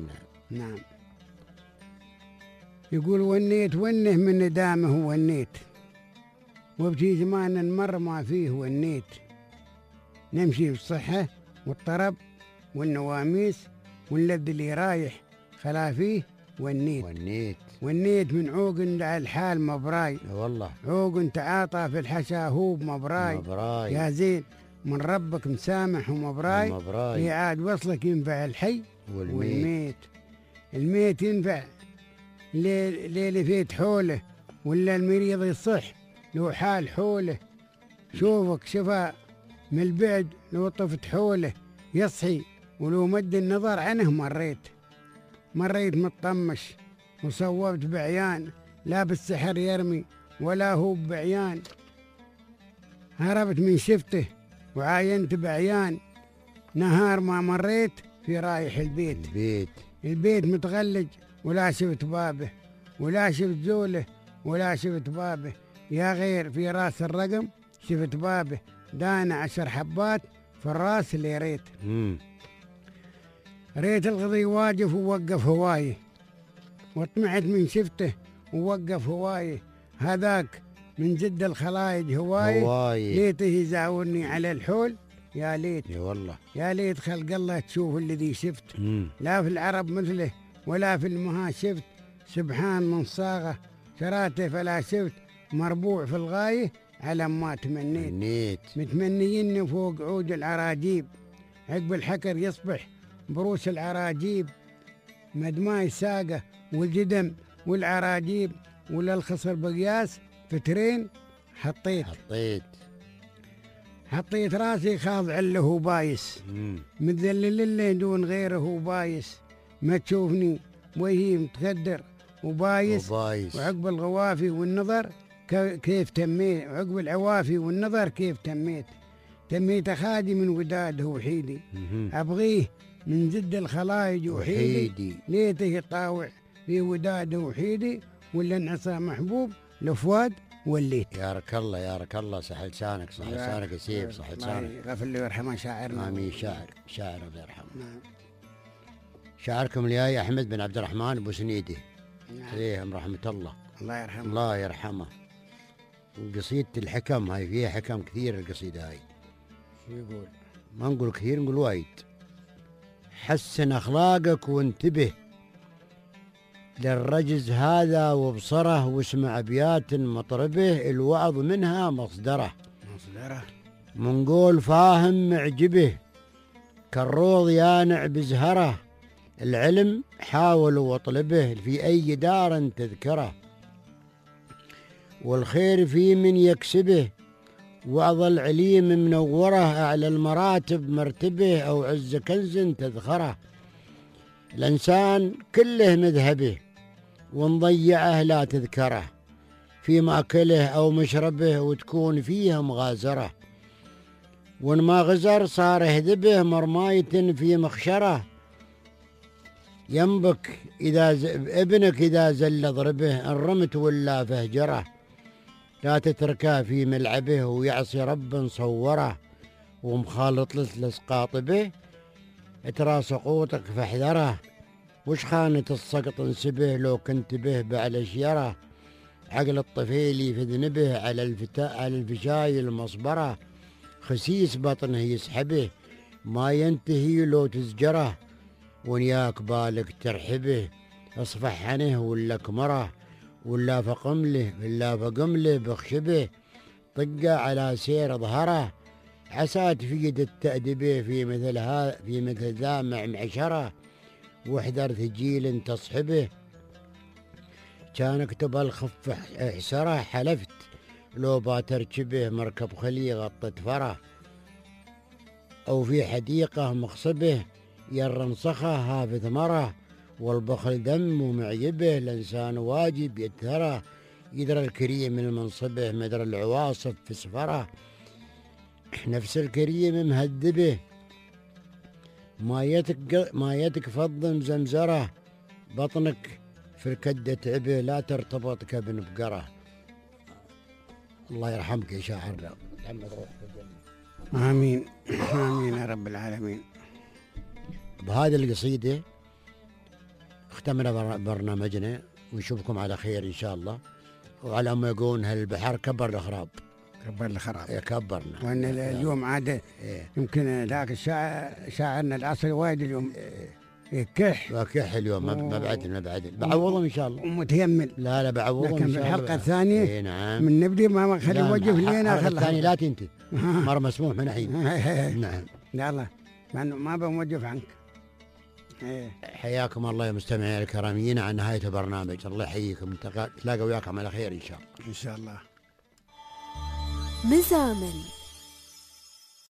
يقول ونيت ونه من ندامه ونيت وبجي زمان مر ما فيه ونيت نمشي بالصحة والطرب والنواميس واللذ اللي رايح خلافيه ونيت من عوق على الحال مبراي والله عوق تعاطى في الحشا هو مبراي يا زين من ربك مسامح ومبراي يعاد وصلك ينفع الحي والميت الميت ينفع ليلي فيت حوله ولا المريض يصح لو حال حوله شوفك شفا من البعد لو طفت حوله يصحي ولو مد النظر عنه مريت مطمش وصوبت بعيان لا بالسحر يرمي ولا هو بعيان هربت من شفته وعاينت بعيان نهار ما مريت في رايح البيت متغلج ولا شفت بابه ولا شفت زوله ولا شفت بابه يا غير في راس الرقم شفت بابه دانا 10 حبات في الراس اللي ريت الغضي واقف ووقف هوايه وطمعت من شفته ووقف هوايه هذاك من جد الخلايج هوايه ليته يزاورني على الحول يا ليت والله يا ليت خلق الله تشوف الذي شفت لا في العرب مثله ولا في المها شفت سبحان من صاغه شراته فلا شفت مربوع في الغايه على ما تمنيت متمنيين فوق عود العراجيب عقب الحكر يصبح بروس العراجيب مدماي ساقه والجدم والعراجيب ولا الخصر بقياس فترين حطيت راسي خاضع له بايس متذلل اللي دون غيره بايس ما تشوفني وهي متقدر وبايس وعقب الغوافي والنظر كيف تميت وعقب العوافي والنظر كيف تميت أخادي من وداده وحيدي أبغيه من زد الخلايج وحيدي ليته يطاوع في وداده وحيدي ولا انعصى محبوب لفواد وليت. يارك الله صح لسانك صح لسانك يسيب صح لسانك. غفر لي ويرحمه شاعرنا. آمين. شاعر الله يرحمه. شاعركم الجاي أحمد بن عبد الرحمن أبو سنيدي. عليهم رحمة الله. الله يرحمه. وقصيدة الحكم هاي فيها حكم كثير القصيدة هاي. شو يقول؟ ما نقول كثير نقول وايد. حسن أخلاقك وانتبه للرجز هذا وبصره، واسمع أبيات مطربه الوعظ منها مصدره. منقول فاهم معجبه كالروض يانع بزهره، العلم حاول واطلبه في أي دار تذكره، والخير في من يكسبه وعظ العليم منوره، أعلى المراتب مرتبه أو عز كنز تذخره. الإنسان كله مذهبه ونضيعه لا تذكره، في مأكله أو مشربه وتكون فيه مغازرة، وإن ما غزر صار يهذبه مرماية في مخشرة. ينبك ابنك إذا زل ضربه، إن رمت ولا فهجره، لا تتركه في ملعبه ويعصي رب صوره، ومخالط لسقاط به ترى سقوطك فاحذره. وش خانة السقط انسبه لو كنت به بعلى شيره، عقل الطفيلي في ذنبه على الفشاي المصبره، خسيس بطنه يسحبه ما ينتهي لو تزجره، ونياك بالك ترحبه اصفح عنه ولا كمره، ولا فقمله بخشبه طقه على سير ظهره، عسى تفيد التأدبه في مثل ذا مع معشره، واحذر ثجيل تصحبه كان اكتب الخف احسره، حلفت لو باتركبه مركب خلي غطت فره، او في حديقه مخصبه يرنصخه هافت مره، والبخل دم ومعيبه الانسان واجب يتثره، يدرى الكريم من منصبه مدرى العواصف في سفره، نفس الكريم مهذبه ما يتك فض مزمزره، بطنك في الكدة تعبه لا ترتبط كابن بقره. الله يرحمك يا شاعر. آمين آمين يا رب العالمين. بهذه القصيدة اختمنا برنامجنا، ونشوفكم على خير إن شاء الله. وعلى ما يقولون هالبحر كبر الخراب، كبرنا. وأن اليوم عاد يمكن ذاك شاعرنا العصري وايد اليوم كح اليوم ما بعدنا بعوضهم إن شاء الله ومتيمل. لا بعوضهم لكن في الحلقة الثانية نعم من نبدي ما خلي وجه لينا الثانية لا تنتهي مرة مسموح من الحين. نعم يلا ما بنوقف عنك. حياكم الله يا مستمعين الكراميين على نهاية البرنامج. الله يحييكم، تلاقوا وياكم على خير إن شاء الله. إن شاء الله. مزامل